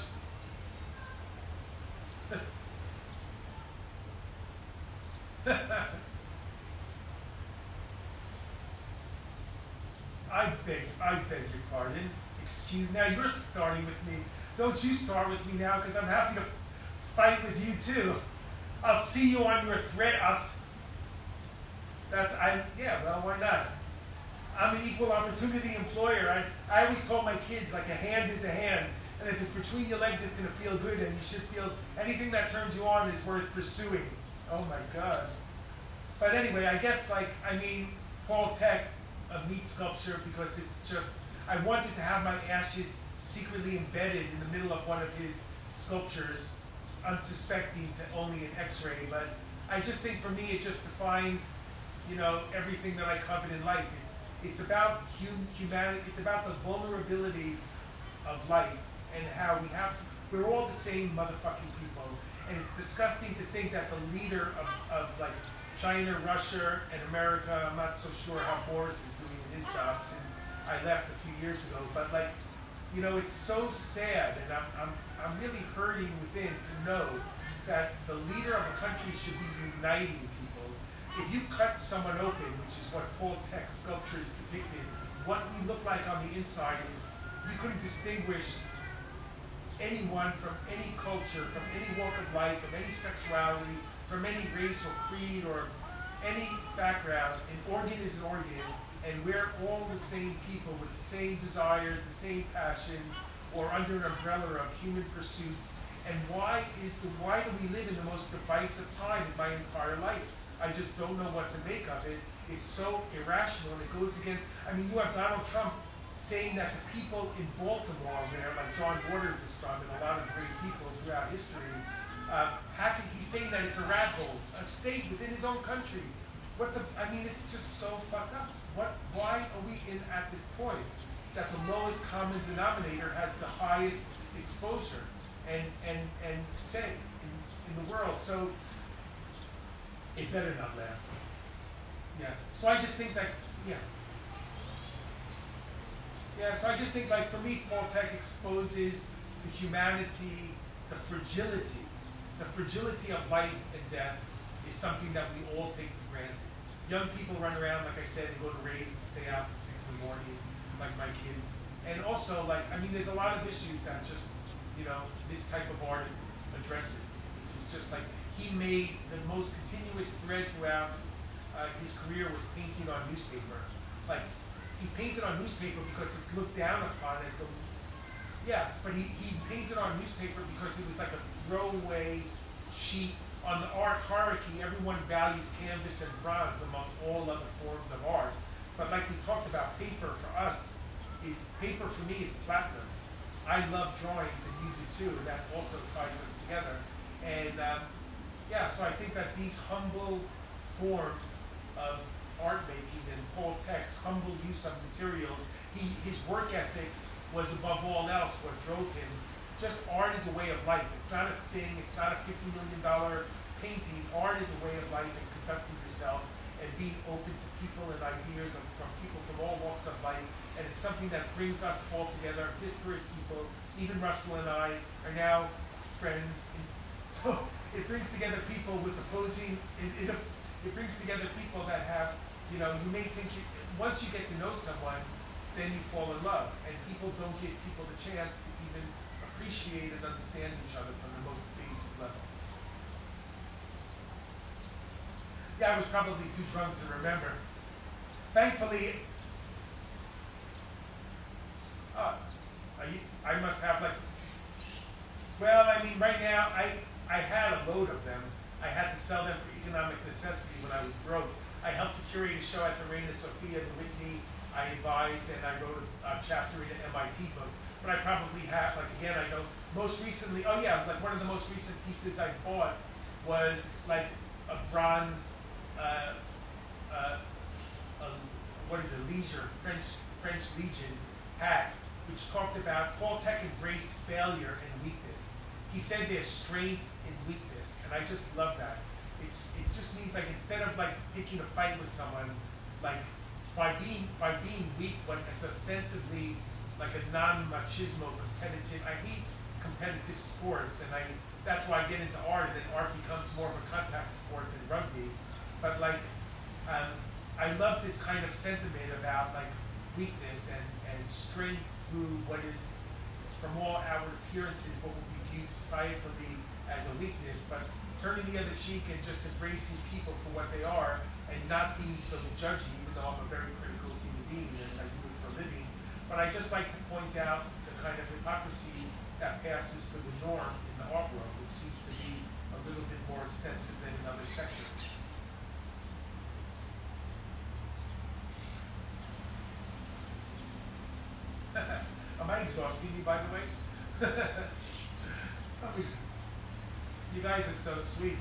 [SPEAKER 2] I beg, I beg your pardon. Excuse, now you're starting with me. Don't you start with me now, because I'm happy to fight with you too. I'll see you on your thread. I'll, That's, I, yeah, well, why not? I'm an equal opportunity employer. I, I always tell my kids, like, a hand is a hand. And if it's between your legs, it's going to feel good. And you should feel, anything that turns you on is worth pursuing. Oh, my God. But anyway, I guess, like, I mean, Paul Thek, a meat sculpture, because it's just, I wanted to have my ashes secretly embedded in the middle of one of his sculptures, unsuspecting to only an X-ray. But I just think, for me, it just defines, you know, everything that I covet in life. It's it's about hum, humanity. It's about the vulnerability of life and how we have to, we're all the same motherfucking people. And it's disgusting to think that the leader of, of like China, Russia, and America, I'm not so sure how Boris is doing in his job since I left a few years ago, but like, you know, it's so sad, and I'm, I'm, I'm really hurting within to know that the leader of a country should be uniting people. If you cut someone open, which is what Paul Thek's sculpture is depicted, what we look like on the inside is, you couldn't distinguish anyone from any culture, from any walk of life, from any sexuality, from any race or creed or any background, an organ is an organ, and we're all the same people with the same desires, the same passions, or under an umbrella of human pursuits. And why is the why do we live in the most divisive time in my entire life? I just don't know what to make of it. It's so irrational, and it goes against. I mean, you have Donald Trump saying that the people in Baltimore, where like John Waters is from, and a lot of great people throughout history, uh, how can, he's saying that it's a rat hole, a state within his own country. What the? I mean, it's just so fucked up. What? Why are we in at this point that the lowest common denominator has the highest exposure and and and say in, in the world? So it better not last. Yeah. So I just think that yeah. Yeah. So I just think like for me, Paul Thek exposes the humanity, the fragility, the fragility of life and death is something that we all take for granted. Young people run around, like I said, and go to raves and stay out till six in the morning, like my kids. And also, like, I mean, there's a lot of issues that just, you know, this type of art addresses. This is just like, he made the most continuous thread throughout uh, his career was painting on newspaper. Like, he painted on newspaper because it's looked down upon as the, yeah, but he, he painted on newspaper because it was like a throwaway sheet. On the art hierarchy, everyone values canvas and bronze among all other forms of art. But like we talked about, paper for us is, paper for me is platinum. I love drawings and you do too, and that also ties us together. And um, yeah, so I think that these humble forms of art making and Paul Thek's humble use of materials, he, his work ethic was above all else what drove him. Just art is a way of life. It's not a thing. It's not a fifty million dollar painting. Art is a way of life and conducting yourself and being open to people and ideas of, from people from all walks of life. And it's something that brings us all together, disparate people. Even Russell and I are now friends. And so it brings together people with opposing, it, it, it brings together people that have, you know, you may think, you, once you get to know someone, then you fall in love. And people don't give people the chance to even appreciate and understand each other from the most basic level. Yeah, I was probably too drunk to remember. Thankfully, uh, I, I must have like, well, I mean, right now, I, I had a load of them. I had to sell them for economic necessity when I was broke. I helped to curate a show at the Reina Sofia, the Whitney. I advised and I wrote a, a chapter in an M I T book. But I probably have, like again, I know, most recently, oh yeah, like one of the most recent pieces I bought was like a bronze, uh, uh, a, what is it, Leisure, French, French Legion hat, which talked about, Paul Thek embraced failure and weakness. He said there's strength in weakness, and I just love that. It's, it just means like instead of like picking a fight with someone, like by being, by being weak, but it's ostensibly like a non-machismo competitive, I hate competitive sports, and I that's why I get into art, and then art becomes more of a contact sport than rugby. But like, um, I love this kind of sentiment about like weakness and, and strength through what is, from all outward appearances, what would be viewed societally as a weakness, but turning the other cheek and just embracing people for what they are, and not being so judgy, even though I'm a very critical human being and I do it for a living. But I just like to point out the kind of hypocrisy that passes for the norm in the art world, which seems to be a little bit more extensive than in other sectors. Am I exhausting you, by the way? You guys are so sweet.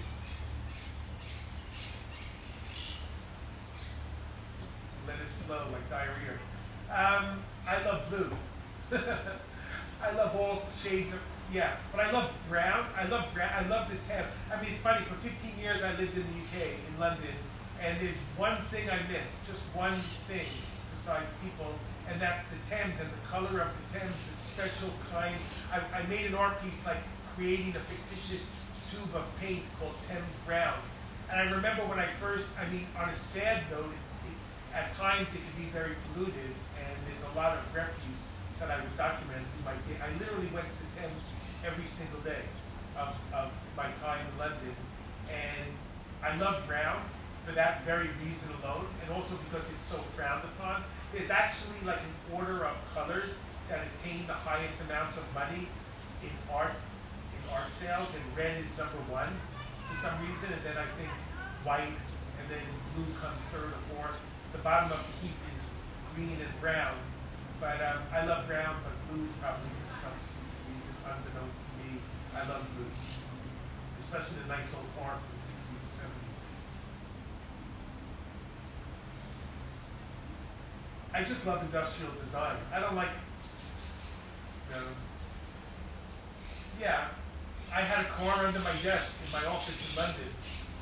[SPEAKER 2] Let it flow like diarrhea. Um, I love blue. I love all shades of, yeah, but I love brown. I love brown. I love the Thames. I mean, it's funny, for fifteen years I lived in the U K, in London, and there's one thing I miss, just one thing, besides people, and that's the Thames and the color of the Thames, the special kind. I, I made an art piece like creating a fictitious tube of paint called Thames Brown. And I remember when I first, I mean, on a sad note, it's, it, at times it can be very polluted, and there's a lot of refuse that I would document through my day. I literally went to the Thames every single day of, of my time in London. And I love brown. for that very reason alone, and also because it's so frowned upon. There's actually like an order of colors that attain the highest amounts of money in art, in art sales, and red is number one for some reason, and then I think white, and then blue comes third or fourth. The bottom of the heap is green and brown, but um, I love brown, but blue is probably for some stupid reason, unbeknownst to me. I love blue, especially the nice old car from the sixties or seventies. I just love industrial design. I don't like, you know, yeah, I had a car under my desk in my office in London.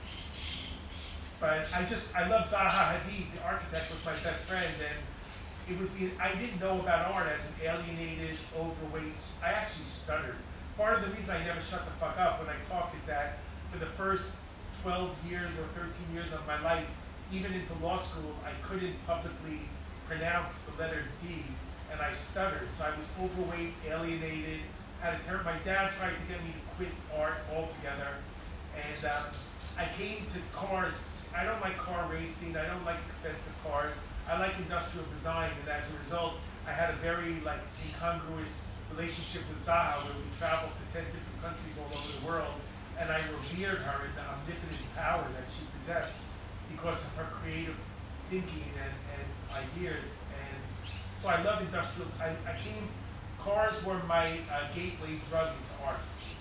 [SPEAKER 2] But I just, I love Zaha Hadid, the architect was my best friend, and it was the, I didn't know about art as an alienated, overweight, I actually stuttered. Part of the reason I never shut the fuck up when I talk is that for the first twelve years or thirteen years of my life, even into law school, I couldn't publicly pronounce the letter D, and I stuttered. So I was overweight, alienated, had a ter- my dad tried to get me to quit art altogether, and um, I came to cars. I don't like car racing, I don't like expensive cars, I like industrial design, and as a result, I had a very like incongruous relationship with Zaha, where we traveled to ten different countries all over the world, and I revered her in the omnipotent power that she possessed because of her creative thinking and, and ideas. And so I love industrial, I, I came, cars were my uh, gateway drug into art.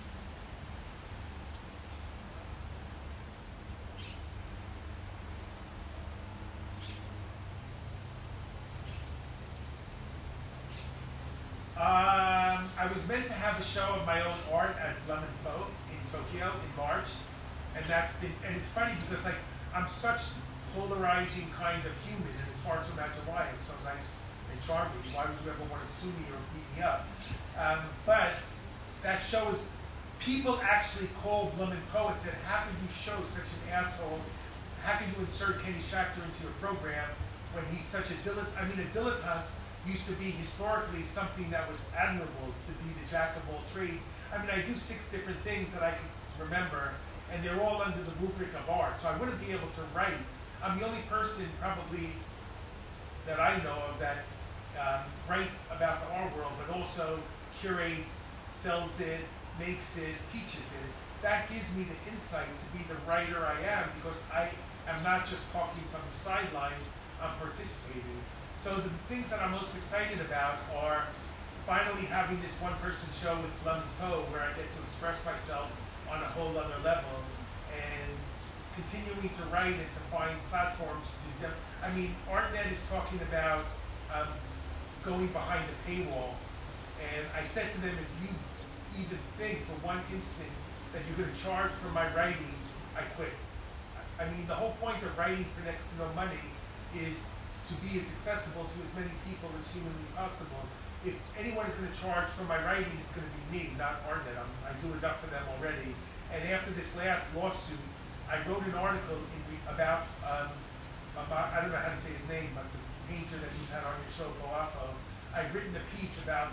[SPEAKER 2] Um, I was meant to have a show of my own art at Blum and Poe in Tokyo in March, and that's been, and it's funny because like I'm such polarizing kind of human, and it's hard to imagine why I'm so nice and charming. Why would you ever want to sue me or beat me up? Um, but that show is, people actually call Blum and Poe and said, how could you show such an asshole? How could you insert Kenny Schachter into your program when he's such a dilettante? I mean, a dilettante used to be historically something that was admirable, to be the jack of all trades. I mean, I do six different things that I can remember, and they're all under the rubric of art, so I wouldn't be able to write. I'm the only person probably that I know of that um, writes about the art world, but also curates, sells it, makes it, teaches it. That gives me the insight to be the writer I am, because I am not just talking from the sidelines, I'm participating. So the things that I'm most excited about are finally having this one-person show with Blum and Poe, where I get to express myself on a whole other level, and continuing to write and to find platforms to. I mean, ArtNet is talking about um, going behind the paywall, and I said to them, if you even think for one instant that you're going to charge for my writing, I quit. I mean, the whole point of writing for next to no money is to be as accessible to as many people as humanly possible. If anyone is going to charge for my writing, it's going to be me, not ArtNet. I'm, I do enough for them already. And after this last lawsuit, I wrote an article in re about, um, about, I don't know how to say his name, but the painter that you've had on your show, Boafo. I've written a piece about,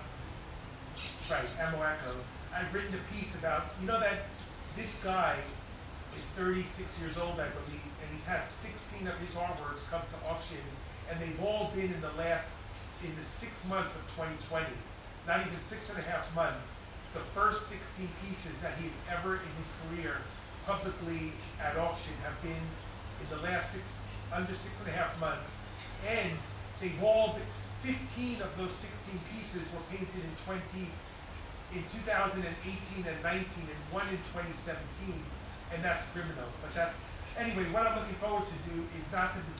[SPEAKER 2] right, Amoako. I've written a piece about, you know that this guy is thirty-six years old, I believe, and he's had sixteen of his artworks come to auction, and they've all been in the last, in the six months of twenty twenty, not even six and a half months. The first sixteen pieces that he's ever in his career publicly at auction have been in the last six, under six and a half months. And they've all been, fifteen of those sixteen pieces were painted in twenty, in two thousand eighteen and nineteen, and one in twenty seventeen. And that's criminal, but that's, anyway, what I'm looking forward to do is not to be,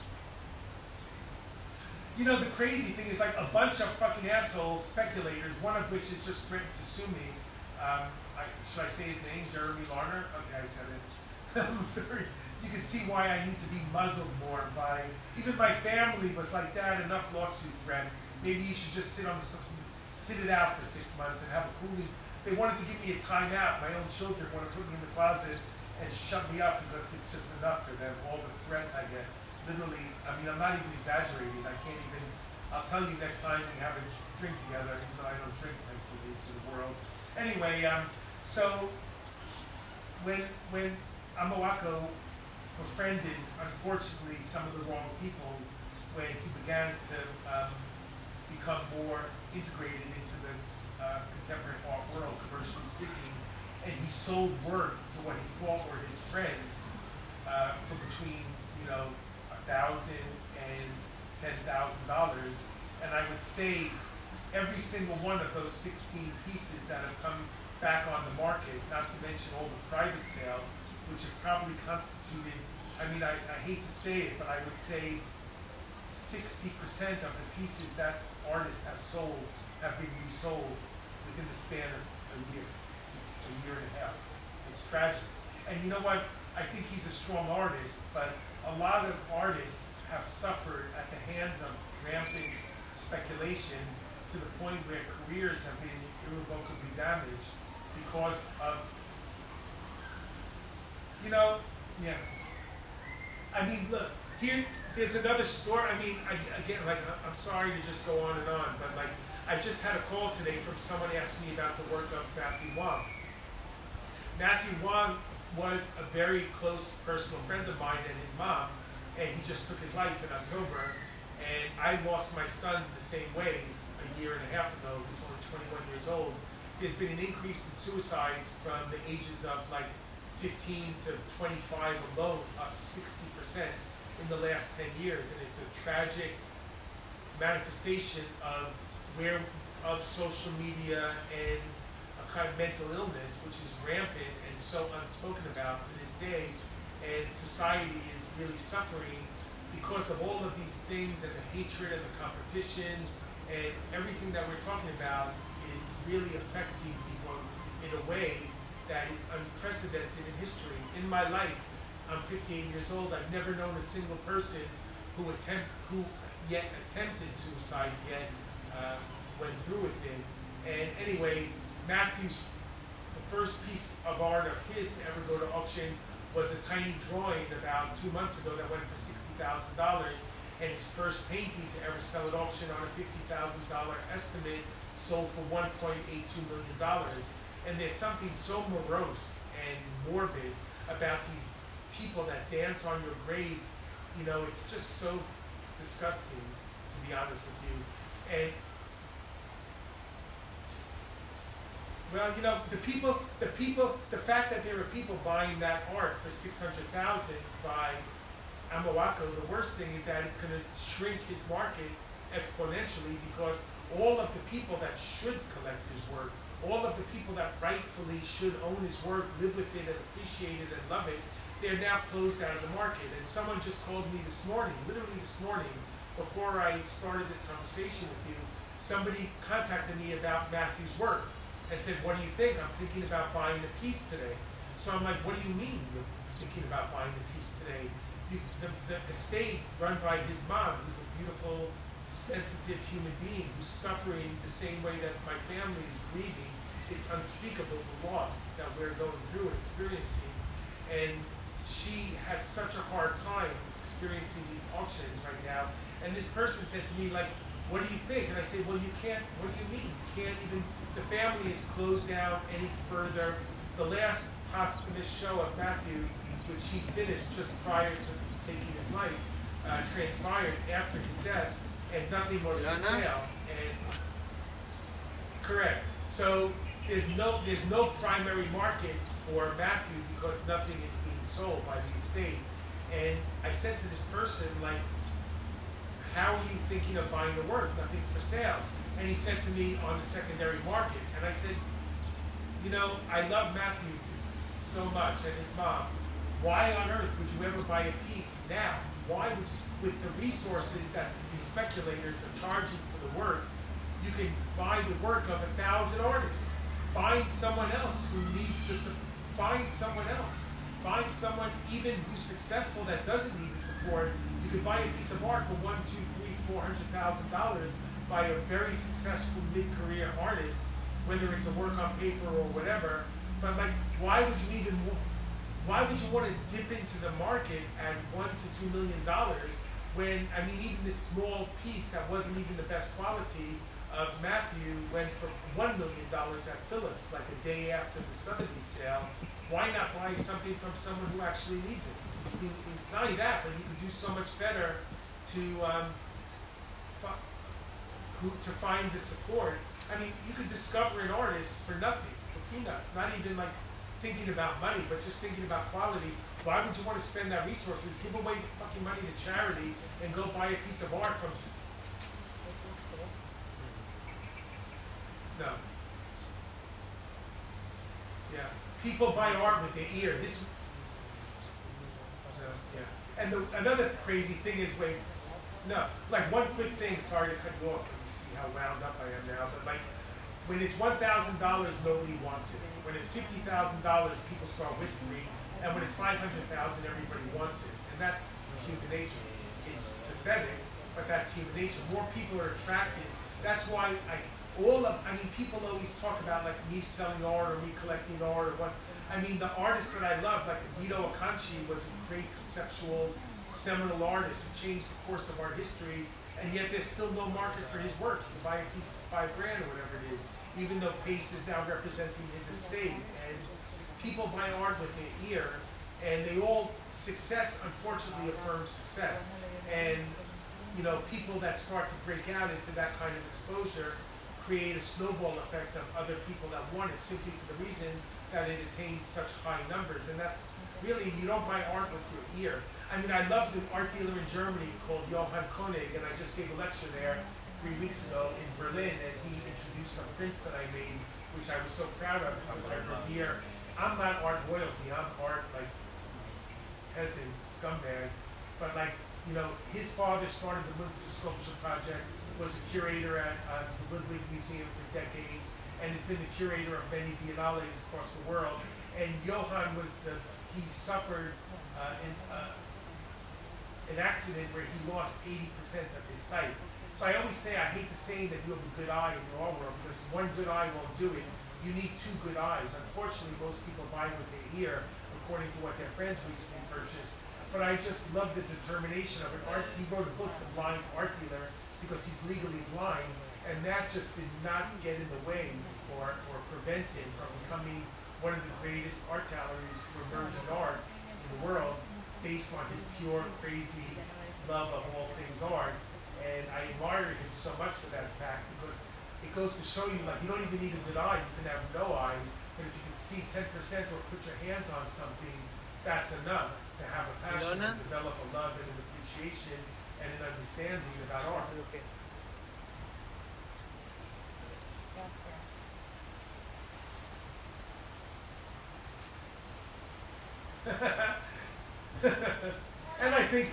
[SPEAKER 2] you know, the crazy thing is like a bunch of fucking asshole speculators, one of which is just threatened to sue me. Um, I, should I say his name? Jeremy Larner? Okay, I said it. I'm very, you can see why I need to be muzzled more by, even my family was like, Dad, enough lawsuit threats. Maybe you should just sit on the, sit it out for six months and have a cooling. They wanted to give me a timeout. My own children want to put me in the closet and shut me up because it's just enough for them, all the threats I get. Literally, I mean, I'm not even exaggerating. I can't even, I'll tell you next time we have a drink together, even though I don't drink, thankfully, to the world. Anyway, um, so when when Amoako befriended, unfortunately, some of the wrong people when he began to um, become more integrated into the uh, contemporary art world, commercially speaking, and he sold work to what he thought were his friends uh, for between, you know, a thousand and ten thousand dollars. And I would say every single one of those sixteen pieces that have come back on the market, not to mention all the private sales, which have probably constituted, I mean, I, I hate to say it, but I would say sixty percent of the pieces that artist has sold have been resold within the span of a year, a year and a half. It's tragic. And you know what? I think he's a strong artist, but a lot of artists have suffered at the hands of rampant speculation to the point where careers have been irrevocably damaged because of, you know, yeah. I mean, look, here, there's another story. I mean, I, again, like, I'm sorry to just go on and on, but like, I just had a call today from someone asking me about the work of Matthew Wong. Matthew Wong was a very close personal friend of mine and his mom, and he just took his life in October. And I lost my son the same way a year and a half ago. He was only twenty-one years old. There's been an increase in suicides from the ages of like fifteen to twenty-five alone, up sixty percent in the last ten years. And it's a tragic manifestation of where of social media and a kind of mental illness, which is rampant and so unspoken about to this day. And society is really suffering because of all of these things and the hatred and the competition and everything that we're talking about is really affecting people in a way that is unprecedented in history. In my life, I'm fifty-eight years old, I've never known a single person who attempt, who yet attempted suicide, yet uh, went through with it. And anyway, Matthew's, the first piece of art of his to ever go to auction was a tiny drawing about two months ago that went for sixty thousand dollars, and his first painting to ever sell at auction on a fifty thousand dollar estimate sold for one point eight two million dollars. And there's something so morose and morbid about these people that dance on your grave. You know, it's just so disgusting, to be honest with you. And well, you know, the people, the people, the fact that there are people buying that art for six hundred thousand by Amawako, the worst thing is that it's going to shrink his market exponentially because all of the people that should collect his work, all of the people that rightfully should own his work, live with it and appreciate it and love it, they're now closed out of the market. And someone just called me this morning, literally this morning, before I started this conversation with you, somebody contacted me about Matthew's work and said, what do you think? I'm thinking about buying the piece today. So I'm like, what do you mean you're thinking about buying the piece today? You, the, the estate run by his mom, who's a beautiful, sensitive human being who's suffering the same way that my family is grieving. It's unspeakable, the loss that we're going through and experiencing. And she had such a hard time experiencing these auctions right now. And this person said to me, like, what do you think? And I say, well, you can't, what do you mean? You can't even, the family is closed down any further. The last posthumous show of Matthew, which he finished just prior to taking his life, uh, transpired after his death, and nothing was for sale. And correct. So there's no there's no primary market for Matthew because nothing is being sold by the estate. And I said to this person, like, how are you thinking of buying the work? Nothing's for sale. And he said to me, on the secondary market. And I said, you know, I love Matthew to, so much, and his mom. Why on earth would you ever buy a piece now? Why would you, with the resources that these speculators are charging for the work, you can buy the work of a thousand artists. Find someone else who needs the, find someone else. Find someone even who's successful that doesn't need the support. You could buy a piece of art for one, two, three, four hundred thousand dollars by a very successful mid-career artist, whether it's a work on paper or whatever. But like, why would you even, why would you want to dip into the market at one to two million dollars when, I mean, even this small piece that wasn't even the best quality of Matthew went for one million dollars at Phillips, like a day after the Sotheby's sale? Why not buy something from someone who actually needs it? he, he, not only that, but he could do so much better to um, fi- who to find the support. I mean, you could discover an artist for nothing, for peanuts, not even like thinking about money, but just thinking about quality. Why would you want to spend that resources, give away the fucking money to charity, and go buy a piece of art from? s- No. Yeah. People buy art with their ear. This. No. Yeah. And the, another crazy thing is, wait, no, like one quick thing. Sorry to cut you off, but you see how wound up I am now. But like, when it's one thousand dollars, nobody wants it. When it's fifty thousand dollars, people start whispering. And when it's five hundred thousand, everybody wants it. And that's human nature. It's pathetic, but that's human nature. More people are attracted. That's why I, all of, I mean, people always talk about like me selling art or me collecting art or what. I mean, the artists that I love, like Vito Acconci, was a great conceptual, seminal artist who changed the course of art history, and yet there's still no market for his work. You can buy a piece for five grand or whatever it is, even though Pace is now representing his estate. And people buy art with their ear, and they all, success unfortunately affirms success. And you know, people that start to break out into that kind of exposure create a snowball effect of other people that want it simply for the reason that it attains such high numbers. And that's really, you don't buy art with your ear. I mean, I love the art dealer in Germany called Johann Koenig, and I just gave a lecture there three weeks ago in Berlin, and he introduced some prints that I made, which I was so proud of because I revere. I'm not art royalty, I'm art like peasant, scumbag, but like, you know, his father started the Munster Sculpture Project, was a curator at uh, the Ludwig Museum for decades, and has been the curator of many biennales across the world. And Johann was the, he suffered uh, in, uh, an accident where he lost eighty percent of his sight. So I always say, I hate the saying that you have a good eye in the art world, because one good eye won't do it. You need two good eyes. Unfortunately, most people buy with their ear, according to what their friends recently purchased. But I just love the determination of an art. He wrote a book, The Blind Art Dealer, because he's legally blind, and that just did not get in the way or, or prevent him from becoming one of the greatest art galleries for emergent art in the world, based on his pure, crazy love of all things art. And I admire him so much for that fact, because it goes to show you, like, you don't even need a good eye, you can have no eyes, but if you can see ten percent or put your hands on something, that's enough to have a passion and develop a love and an appreciation and an understanding about art. And I think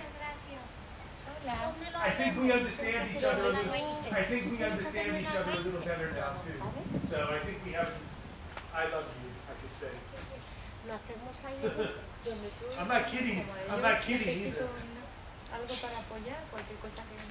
[SPEAKER 2] I think we understand each other a little. I think we understand each other a little better now too. So I think we have. I love you, I could say. I'm not kidding. I'm not kidding either.
[SPEAKER 3] Algo para apoyar, cualquier cosa que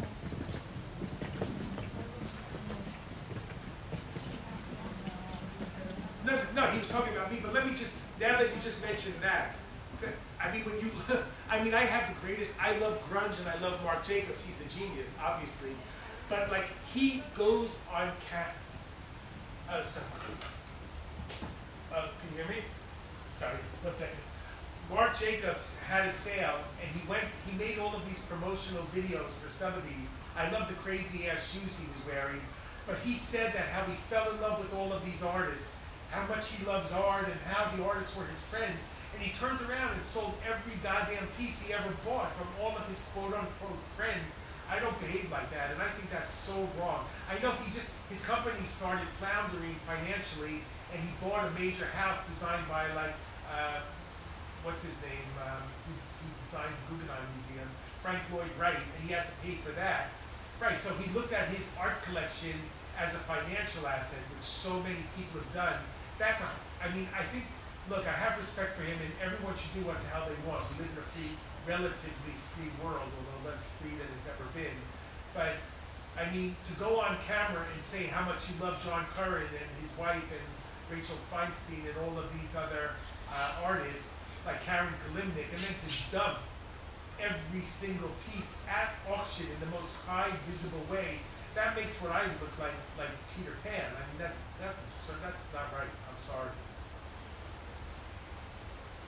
[SPEAKER 2] No, no, he was talking about me. But let me just, now that you just mentioned that, that I mean, when you, I mean, I have the greatest. I love grunge and I love Marc Jacobs. He's a genius, obviously. But like, he goes on cat. Oh, sorry. Uh, can you hear me? Sorry, one second. Marc Jacobs had a sale, and he went. He made all of these promotional videos for Sotheby's. I love the crazy ass shoes he was wearing, but he said that how he fell in love with all of these artists, how much he loves art, and how the artists were his friends. And he turned around and sold every goddamn piece he ever bought from all of his quote unquote friends. I don't behave like that, and I think that's so wrong. I know he just his company started floundering financially, and he bought a major house designed by like. Uh, what's his name, um, who, who designed the Guggenheim Museum, Frank Lloyd Wright, and he had to pay for that. Right, so he looked at his art collection as a financial asset, which so many people have done. That's a, I mean, I think, look, I have respect for him, and everyone should do what the hell they want. We live in a free, relatively free world, although less free than it's ever been. But, I mean, to go on camera and say how much you love John Curran and his wife and Rachel Feinstein and all of these other uh, artists, like Karen Kalimnik, and then to dump every single piece at auction in the most high visible way, that makes what I look like like Peter Pan. I mean, that's that's absurd. That's not right. I'm sorry.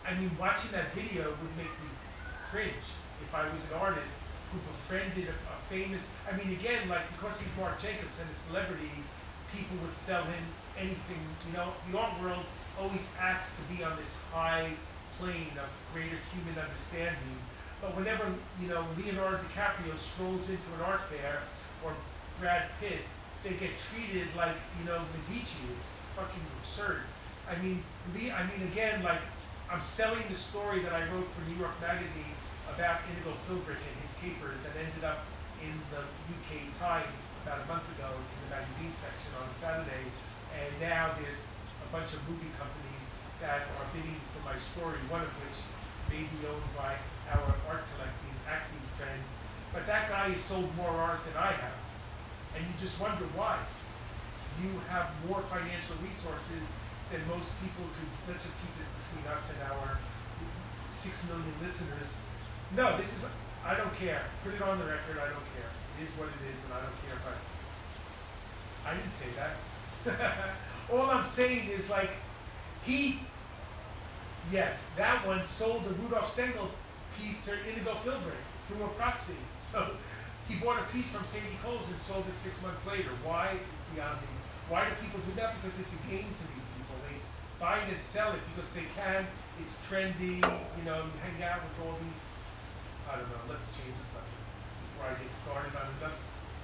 [SPEAKER 2] I mean, watching that video would make me cringe if I was an artist who befriended a, a famous. I mean, again, like because he's Marc Jacobs and a celebrity, people would sell him anything. You know, the art world always acts to be on this high plane of greater human understanding. But whenever, you know, Leonardo DiCaprio strolls into an art fair, or Brad Pitt, they get treated like, you know, Medici. It's fucking absurd. I mean, Lee, I mean, again, like, I'm selling the story that I wrote for New York Magazine about Inigo Philbrick and his capers that ended up in the U K Times about a month ago in the magazine section on Saturday. And now there's a bunch of movie companies that are bidding for my story, one of which may be owned by our art collecting, acting friend. But that guy has sold more art than I have. And you just wonder why. You have more financial resources than most people could. Let's just keep this between us and our six million listeners. No, this is, I don't care. Put it on the record, I don't care. It is what it is, and I don't care if I, I didn't say that. All I'm saying is, like, he, yes, that one sold the Rudolf Stengel piece to Inigo Philbrick through a proxy. So he bought a piece from Sadie Coles and sold it six months later. Why is beyond me. Why do people do that? Because it's a game to these people. They buy it and sell it because they can. It's trendy. You know, you hang out with all these. I don't know. Let's change the subject before I get started on another.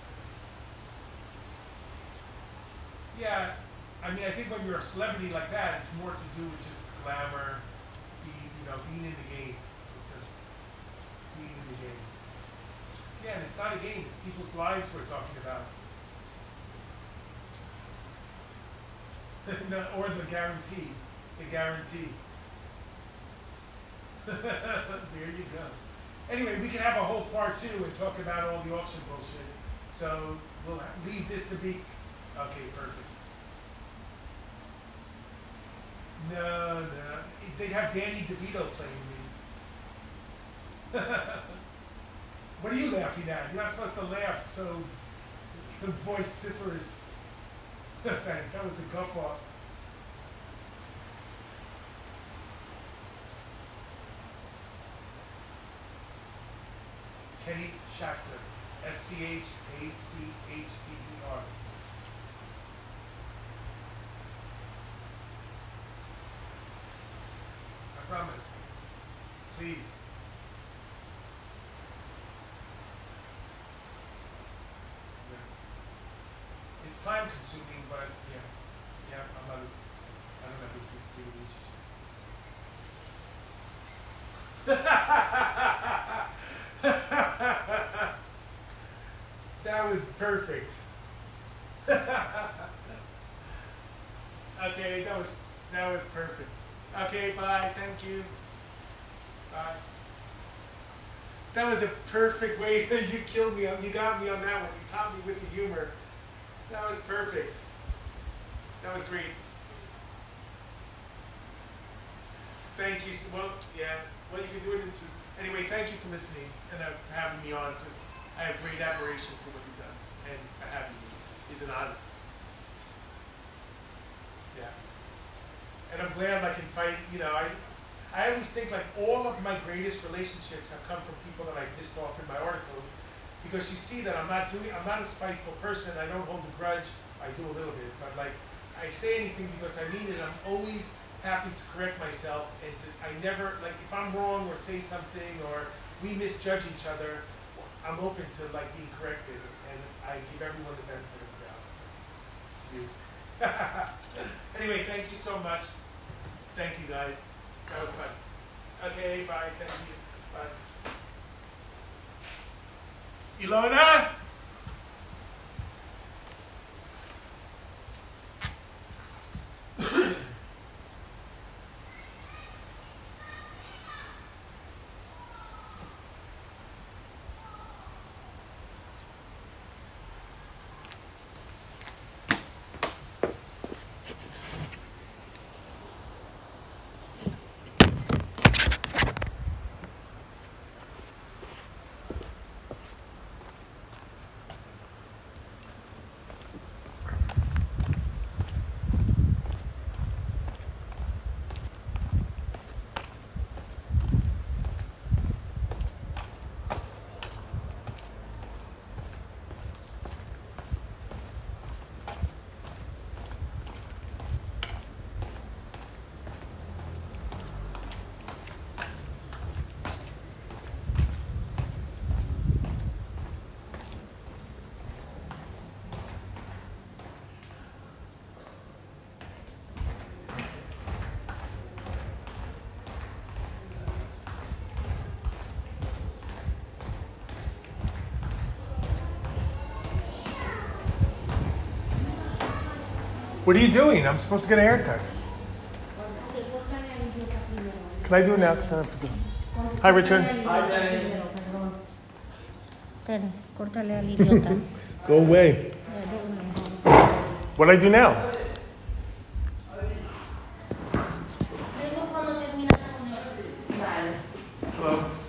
[SPEAKER 2] Yeah, I mean, I think when you're a celebrity like that, it's more to do with just glamour, be, you know, being in the game. It's a being in the game. Yeah, and it's not a game. It's people's lives we're talking about. No, or the guarantee. The guarantee. There you go. Anyway, we can have a whole part two and talk about all the auction bullshit. So we'll leave this to be. Okay, perfect. No, no. They'd have Danny DeVito playing me. What are you laughing at? You're not supposed to laugh so vociferous. Thanks, that was a guffaw. Kenny Schachter, S C H A C H T E R. I promise. Please. Yeah. It's time consuming, but yeah. Yeah, I'm not as, I don't have as big a reach. That was perfect. Okay, that was that was perfect. Okay, bye. Thank you. Bye. That was a perfect way. You killed me. You got me on that one. You taught me with the humor. That was perfect. That was great. Thank you. So, well, yeah. Well, you can do it in two. Anyway, thank you for listening and uh, for having me on, because I have great admiration for what you've done, and for having me is an honor. Yeah. And I'm glad I can fight. You know, I, I always think like all of my greatest relationships have come from people that I pissed off in my articles, because you see that I'm not doing. I'm not a spiteful person. I don't hold a grudge. I do a little bit, but like I say anything because I mean it. I'm always happy to correct myself, and to, I never, like, if I'm wrong or say something or we misjudge each other, I'm open to like being corrected, and I give everyone the benefit of the doubt. You. Anyway, thank you so much. Thank you guys. That was fun. Okay, bye. Thank you. Bye. Ilona?
[SPEAKER 1] What are you doing? I'm supposed to get a haircut. Can I do it now? Because I have to go. Hi, Richard.
[SPEAKER 4] Hi, Danny.
[SPEAKER 5] Ten, córtale al idiota.
[SPEAKER 1] Go away.
[SPEAKER 5] Ya, de una.
[SPEAKER 1] What do I do now?
[SPEAKER 5] Luego cuando terminas con él. Vale.
[SPEAKER 1] Hello.